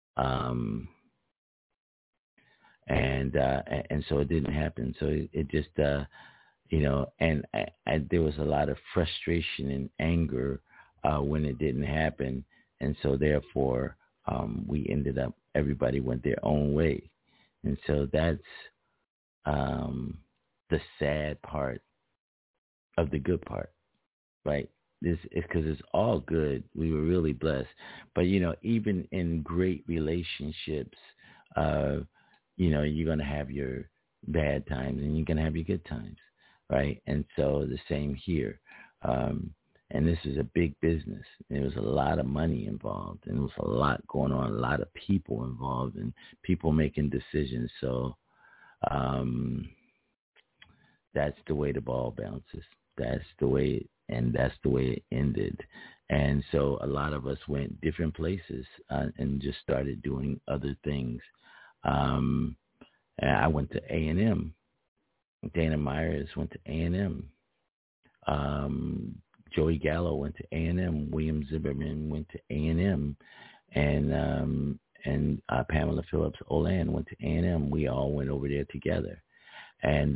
S3: and so it didn't happen. So it just and there was a lot of frustration and anger when it didn't happen, and so therefore we ended up, everybody went their own way, and so that's the sad part of the good part, right? This is because it's all good. We were really blessed, but even in great relationships, you're gonna have your bad times and you're gonna have your good times, right? And so the same here. And this is a big business. There was a lot of money involved, and there was a lot going on, a lot of people involved, and people making decisions. So that's the way the ball bounces. That's the way, and that's the way it ended. And so a lot of us went different places and just started doing other things. And I went to A&M. Dana Myers went to A&M. Joey Gallo went to A&M. William Zimmerman went to A&M. And Pamela Phillips Olan went to A&M. We all went over there together. And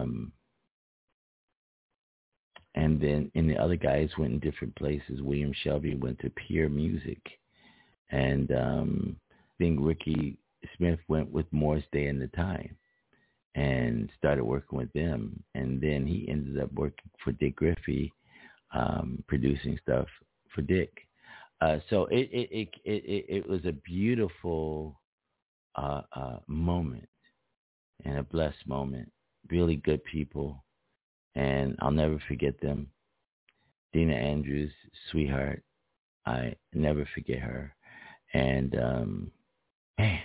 S3: then the other guys went in different places. William Shelby went to Peer Music. And then Ricky Smith went with Morris Day and the Time and started working with them. And then he ended up working for Dick Griffey, producing stuff for Dick. So it was a beautiful moment and a blessed moment. Really good people, and I'll never forget them. Dina Andrews, sweetheart, I never forget her. And man,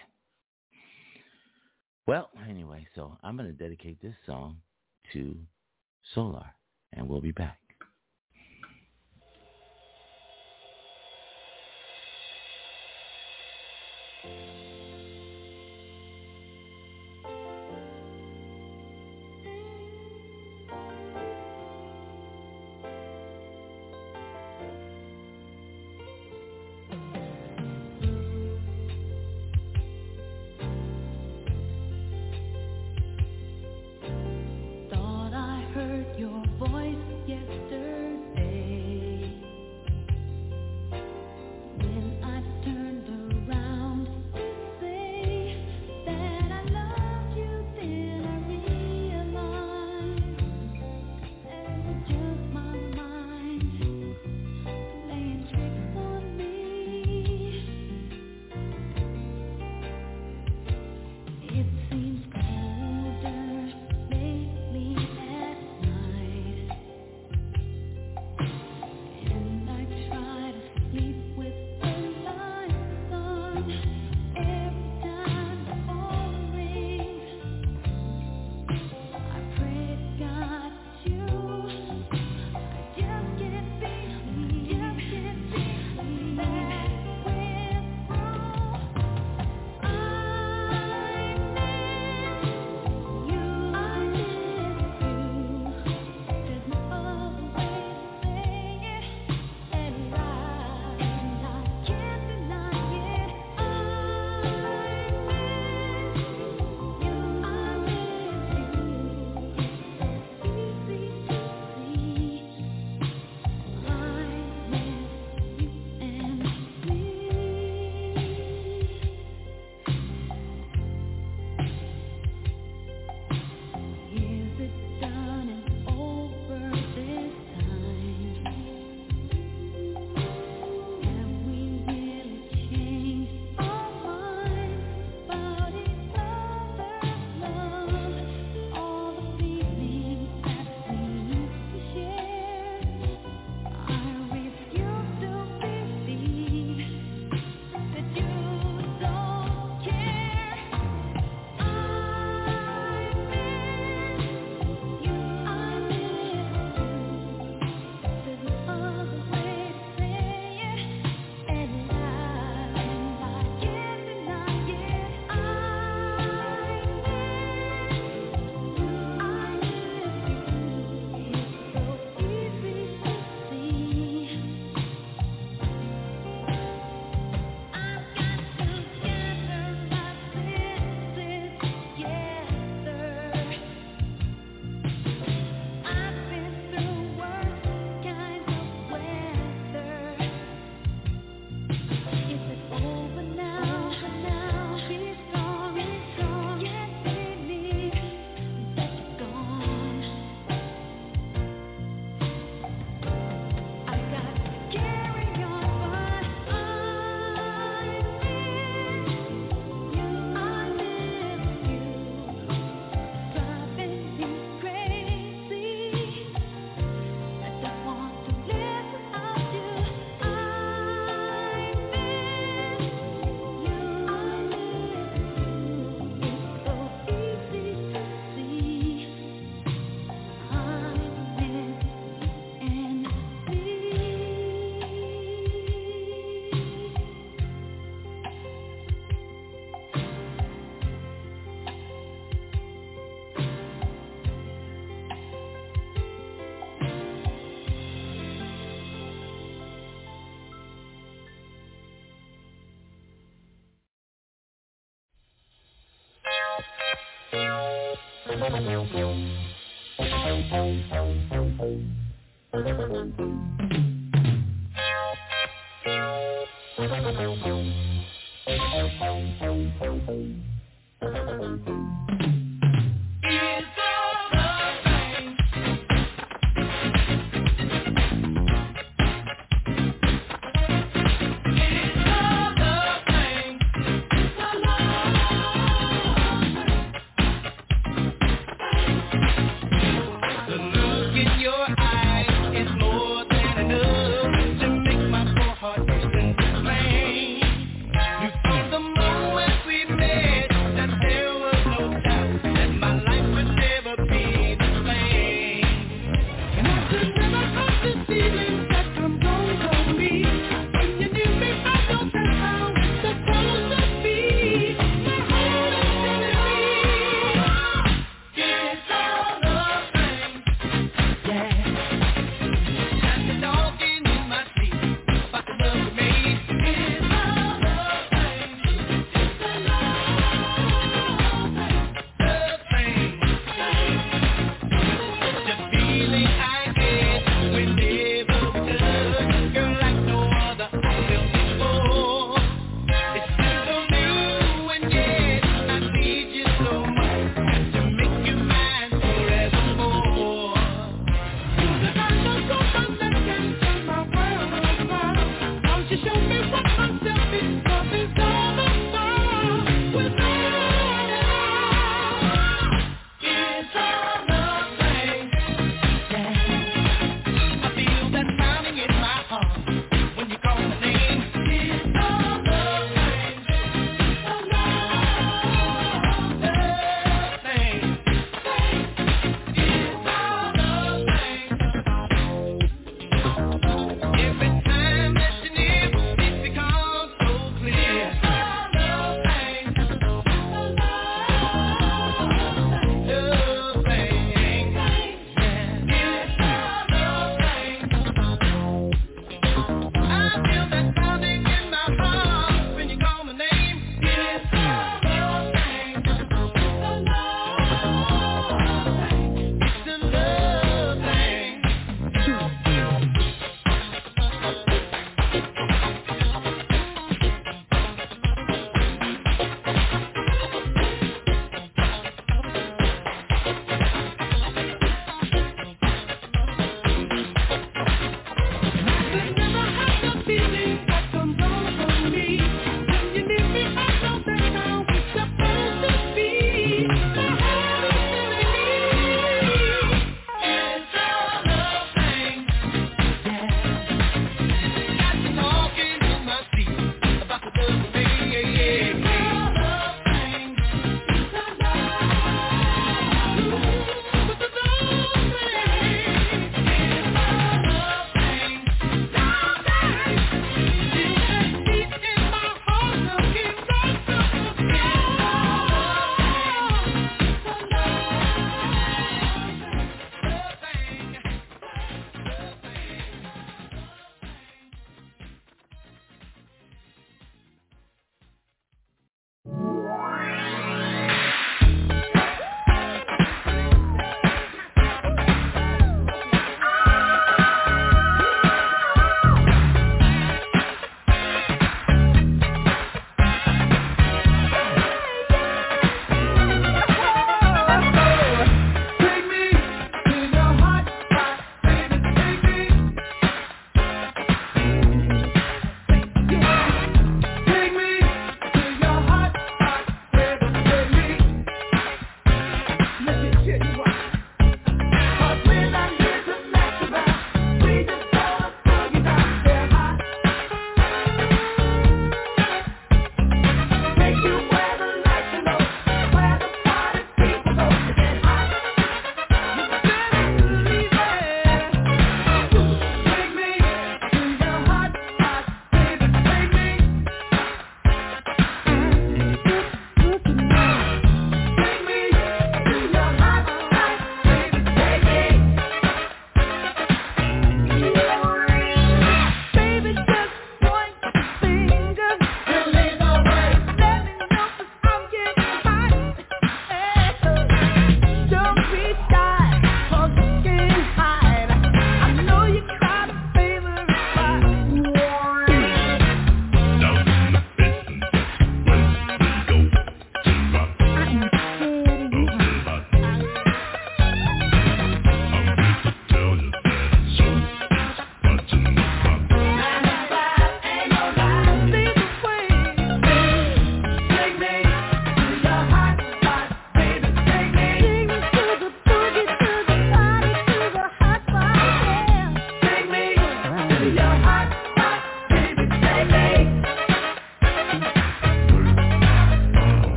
S3: well, anyway, so I'm going to dedicate this song to Solar, and we'll be back.
S7: Thought I heard your voice yesterday.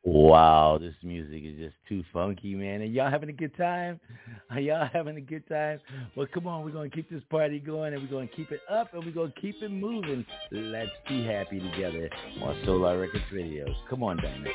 S3: Wow, this music is just too funky, man. And y'all having a good time? Are y'all having a good time? Well, come on, we're going to keep this party going, and we're going to keep it up, and we're going to keep it moving. Let's be happy together on Solar Records Radio. Come on, Dynasty.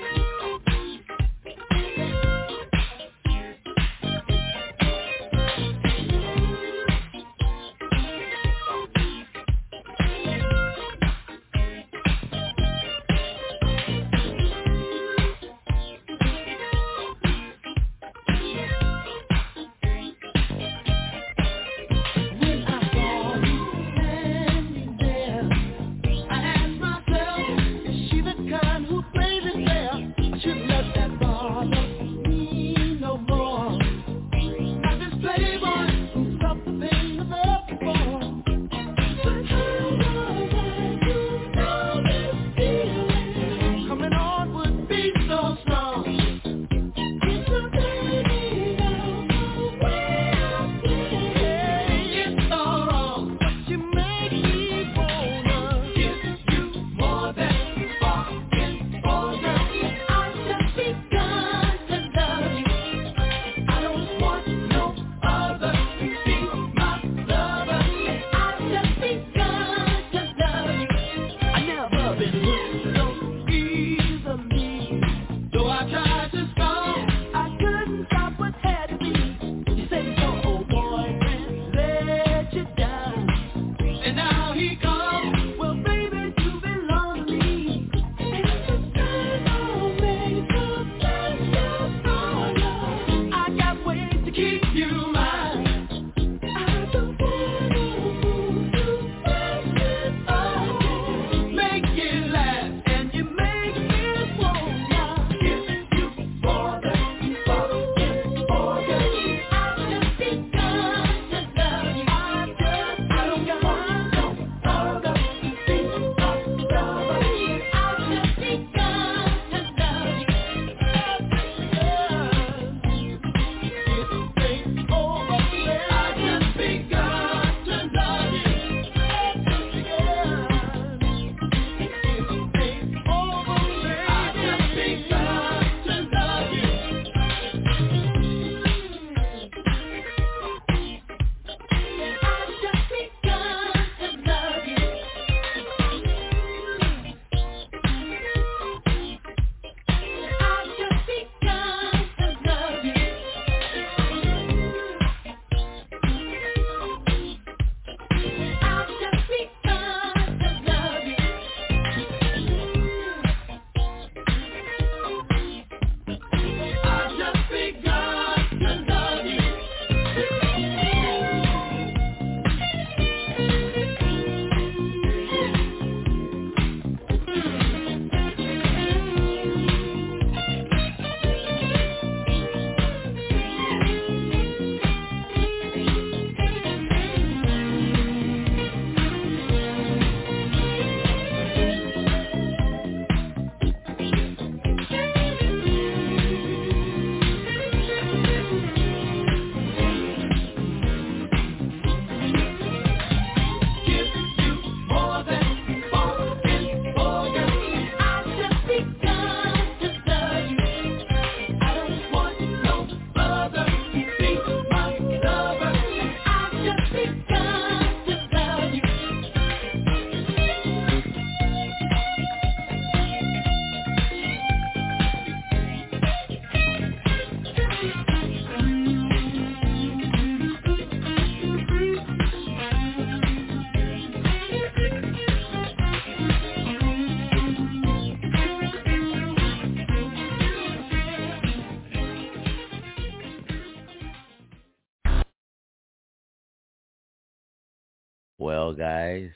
S3: Well, guys,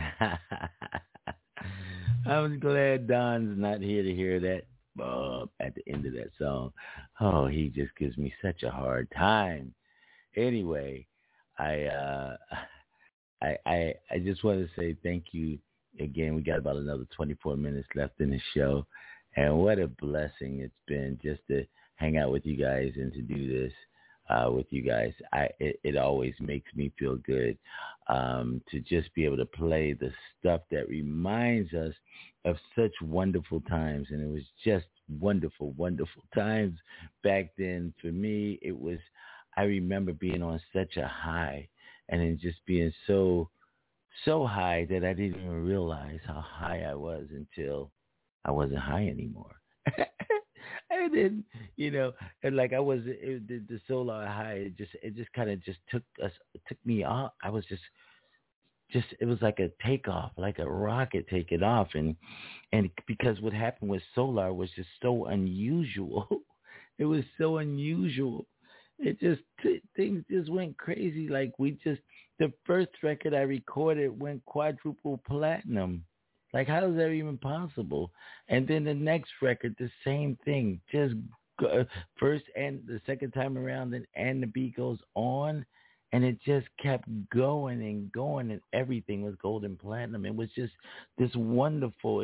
S3: I'm glad Don's not here to hear that at the end of that song. Oh, he just gives me such a hard time. Anyway, I just want to say thank you again. We got about another 24 minutes left in the show, and what a blessing it's been just to hang out with you guys and to do this with you guys. It always makes me feel good to just be able to play the stuff that reminds us of such wonderful times, and it was just wonderful, wonderful times back then. For me, I remember being on such a high, and then just being so high that I didn't even realize how high I was until I wasn't high anymore. And then, and like the Solar High, it just kind of just took me off. I was just it was like a takeoff, like a rocket taking off. And because what happened with Solar was just so unusual. It was so unusual. It just, things just went crazy. Like the first record I recorded went quadruple platinum. Like, how is that even possible? And then the next record, the same thing. Just first and the second time around, and the beat goes on. And it just kept going and going, and everything was gold and platinum. It was just this wonderful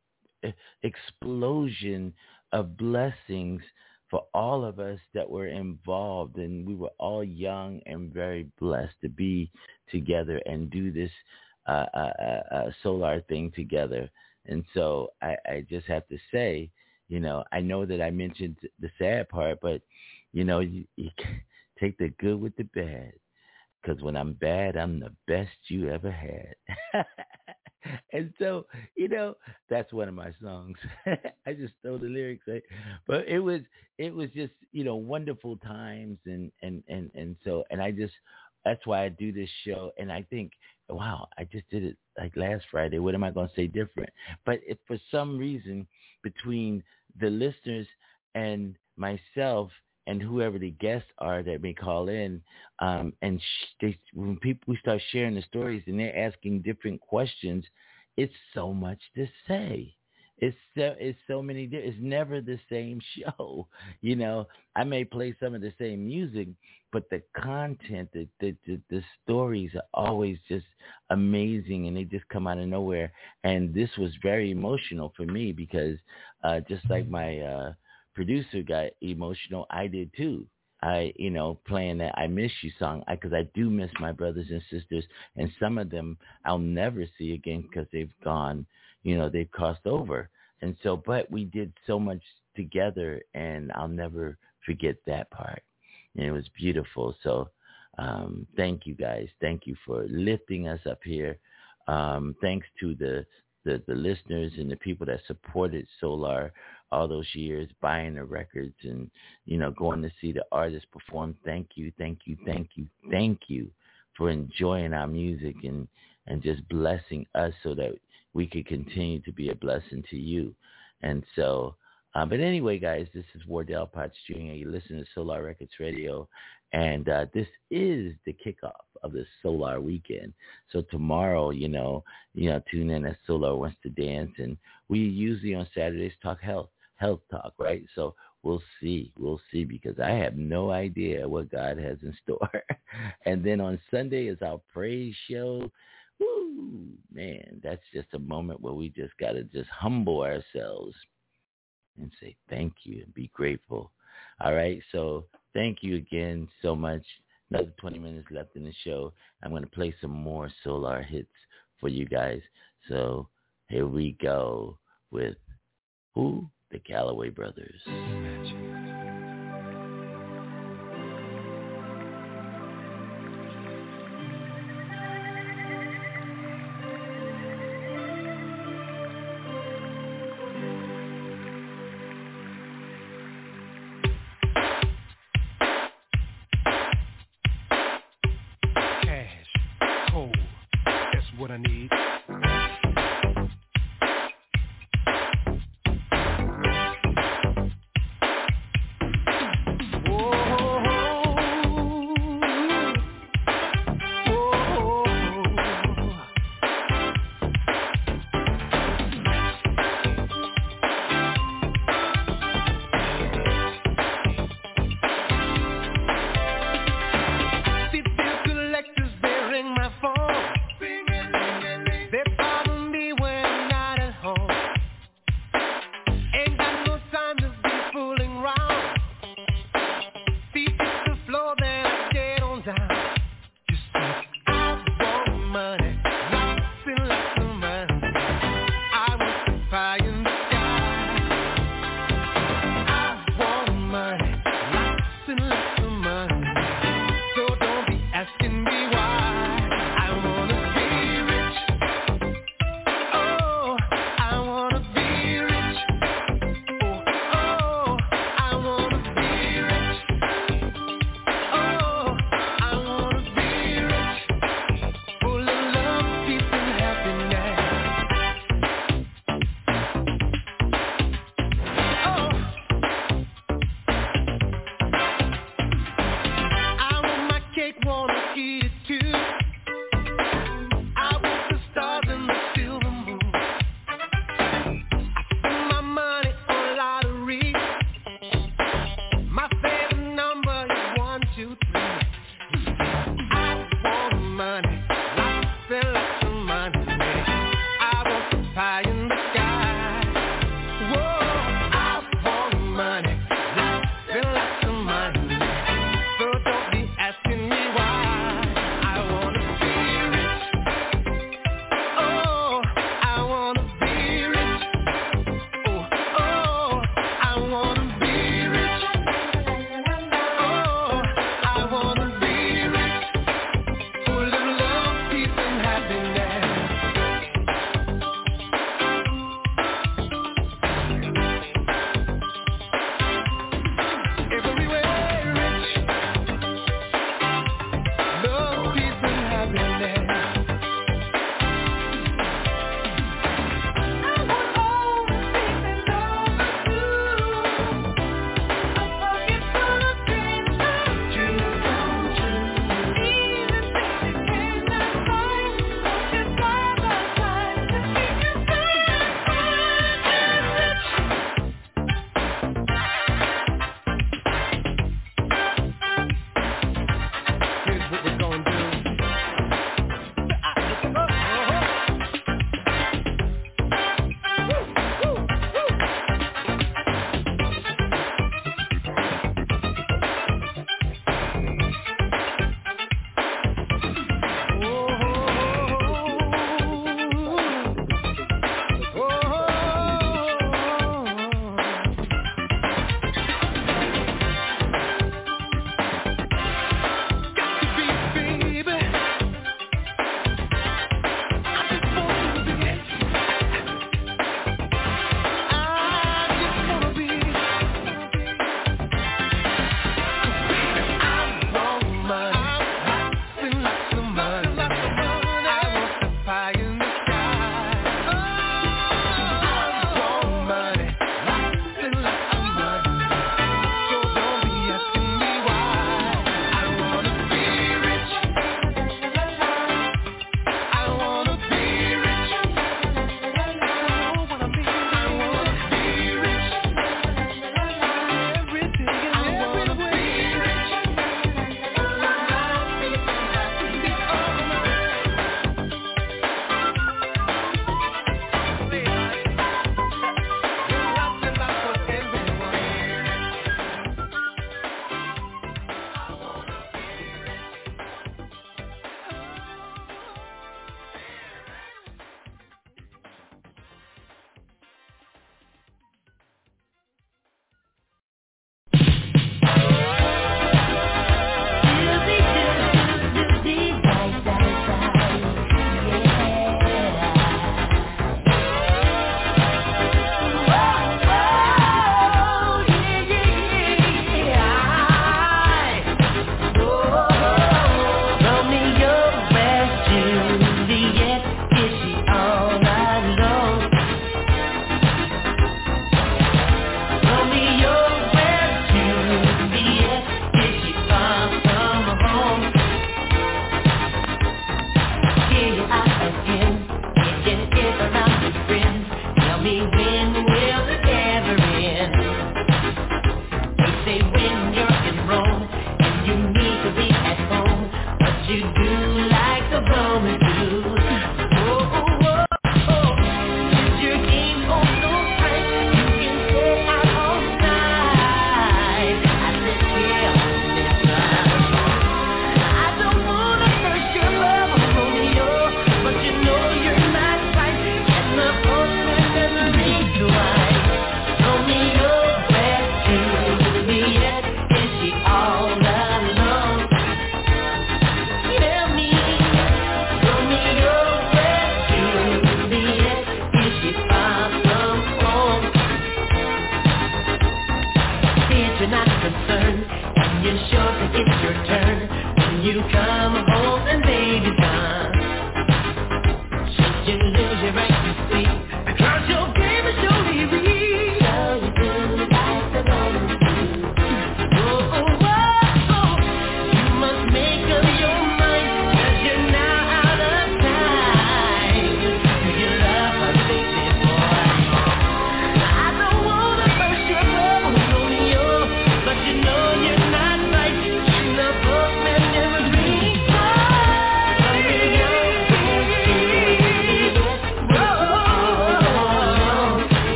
S3: explosion of blessings for all of us that were involved. And we were all young and very blessed to be together and do this Solar thing together. And so I just have to say, I know that I mentioned the sad part, but, you take the good with the bad. Because when I'm bad, I'm the best you ever had. And so, that's one of my songs. I just stole the lyrics, right? But it was just, wonderful times. And so, that's why I do this show. And I think, wow, I just did it like last Friday. What am I going to say different? But if for some reason, between the listeners and myself, and whoever the guests are that may call in, when we start sharing the stories and they're asking different questions, it's so much to say. It's so many. It's never the same show. I may play some of the same music, but the content, the stories are always just amazing, and they just come out of nowhere. And this was very emotional for me because just like my producer got emotional, I did too. Playing that I Miss You song, because I do miss my brothers and sisters, and some of them I'll never see again because they've gone, they've crossed over. And so, but we did so much together, and I'll never forget that part. And it was beautiful. So thank you guys. Thank you for lifting us up here. Thanks to the listeners and the people that supported Solar all those years, buying the records and, going to see the artists perform. Thank you, thank you, thank you, thank you for enjoying our music and just blessing us so that we could continue to be a blessing to you. And so, but anyway, guys, this is Wardell Potts Jr. You listen to Solar Records Radio, and this is the kickoff of the Solar weekend. So tomorrow, tune in as Solar Wants to Dance, and we usually on Saturdays talk health talk, right? So we'll see, because I have no idea what God has in store. And then on Sunday is our praise show. Woo, man, that's just a moment where we just got to just humble ourselves and say thank you and be grateful. All right, so thank you again so much. Another 20 minutes left in the show. I'm going to play some more Solar hits for you guys. So here we go with who? The Calloway Brothers.
S10: Cash, cold, that's what I need.
S2: Collectors, they ring my phone.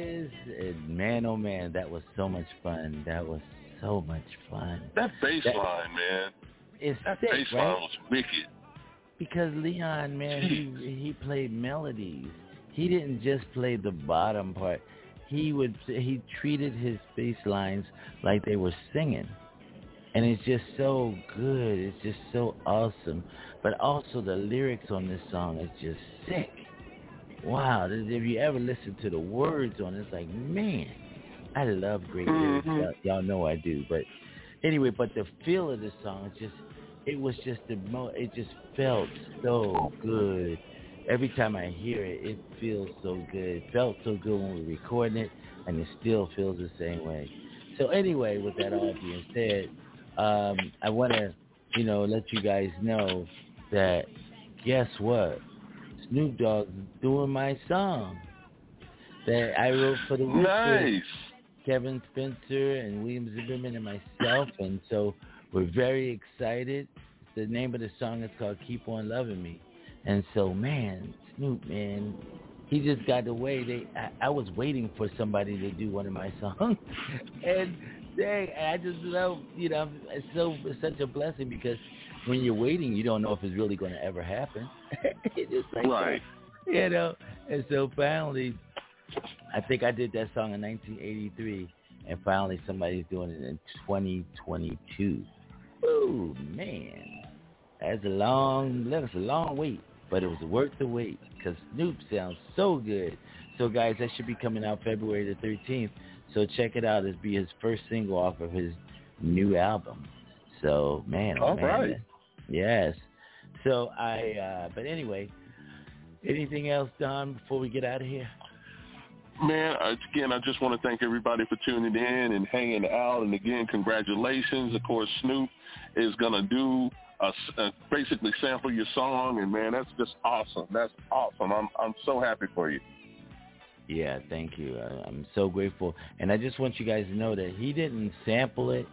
S3: is. And man, oh man, that was so much fun. That was so much fun.
S8: That bass line, man.
S3: That
S8: bass
S3: right?
S8: line was wicked.
S3: Because Leon, man, he played melodies. He didn't just play the bottom part. He treated his bass lines like they were singing. And it's just so good. It's just so awesome. But also the lyrics on this song is just sick. Wow. If you ever listen to the words on it, it's like, man, I love great lyrics. Y'all know I do. But anyway, but the feel of this song, it just felt so good. Every time I hear it, it feels so good. It felt so good when we were recording it, and it still feels the same way. So anyway, with that all being said, I want to, let you guys know that, guess what? Snoop Dogg's doing my song that I wrote for the week.
S8: Nice.
S3: Kevin Spencer and William Zimmerman and myself, and so we're very excited. The name of the song is called Keep On Loving Me. And so, man, Snoop, man, he just got away. I was waiting for somebody to do one of my songs. And I just love, it's such a blessing because when you're waiting, you don't know if it's really going to ever happen. It's just like
S8: right.
S3: that, And so finally, I think I did that song in 1983, and finally somebody's doing it in 2022. Oh, man. That's a long wait, but it was worth the wait because Snoop sounds so good. So, guys, that should be coming out February the 13th. So check it out. It'll be his first single off of his new album. So, man,
S8: all right.
S3: Man. Yes. So but anyway, anything else, Don, before we get out of here?
S8: Man, again, I just want to thank everybody for tuning in and hanging out. And again, congratulations. Of course, Snoop is going to do basically sample your song. And, man, that's just awesome. That's awesome. I'm so happy for you.
S3: Yeah, thank you. I'm so grateful. And I just want you guys to know that he didn't sample it.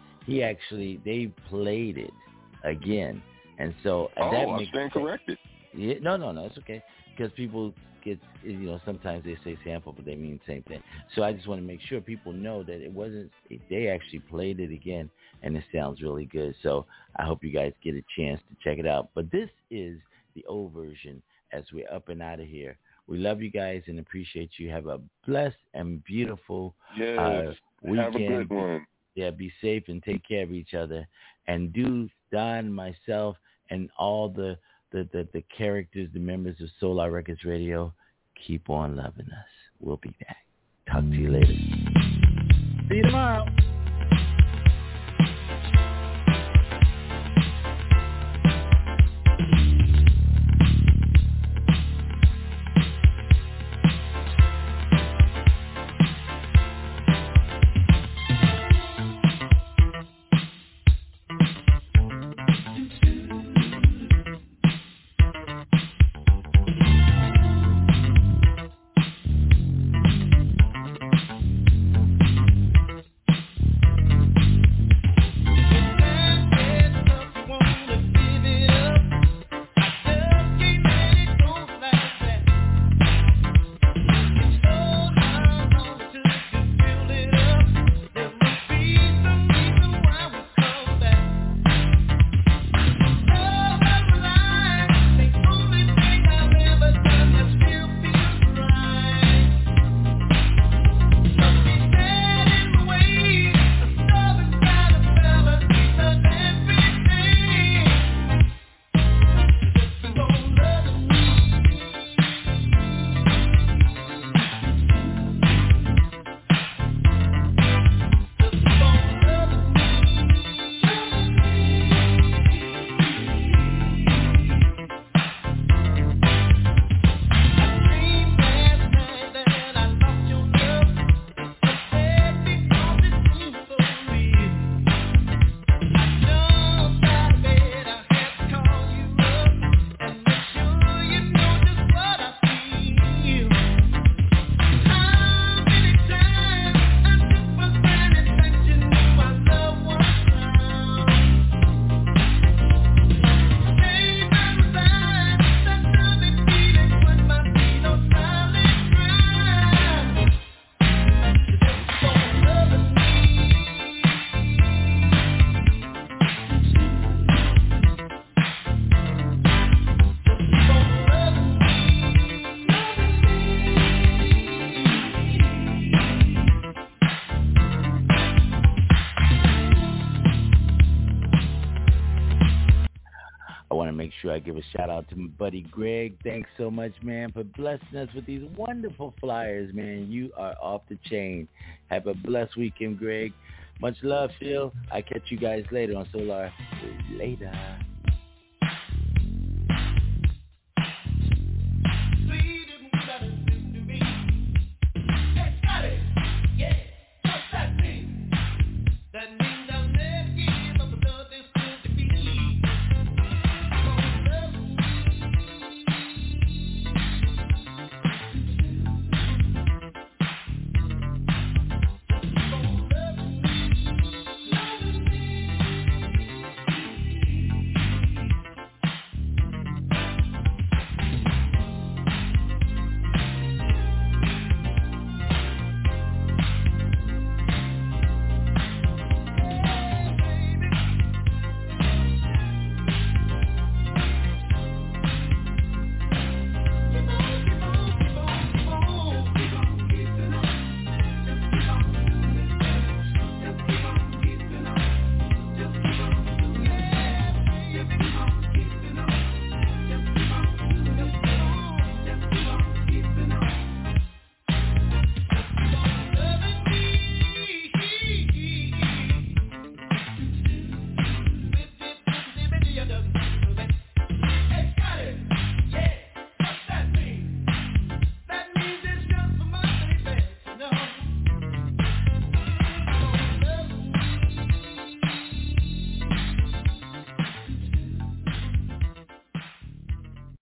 S3: They played it again. And so that
S8: I stand corrected.
S3: Yeah, no, it's okay. Because people get, sometimes they say sample, but they mean the same thing. So I just want to make sure people know that it wasn't, they actually played it again, and it sounds really good. So I hope you guys get a chance to check it out. But this is the old version as we're up and out of here. We love you guys and appreciate you. Have a blessed and beautiful weekend.
S8: Have a good one.
S3: Yeah, be safe and take care of each other. And do Don, myself, and all the characters, the members of Solar Records Radio, keep on loving us. We'll be back. Talk to you later. See you tomorrow. sure I give a shout out to my buddy Greg. Thanks so much, man, for blessing us with these wonderful flyers, man. You are off the chain. Have a blessed weekend, Greg. Much love, Phil. I catch you guys later on Solar. Later.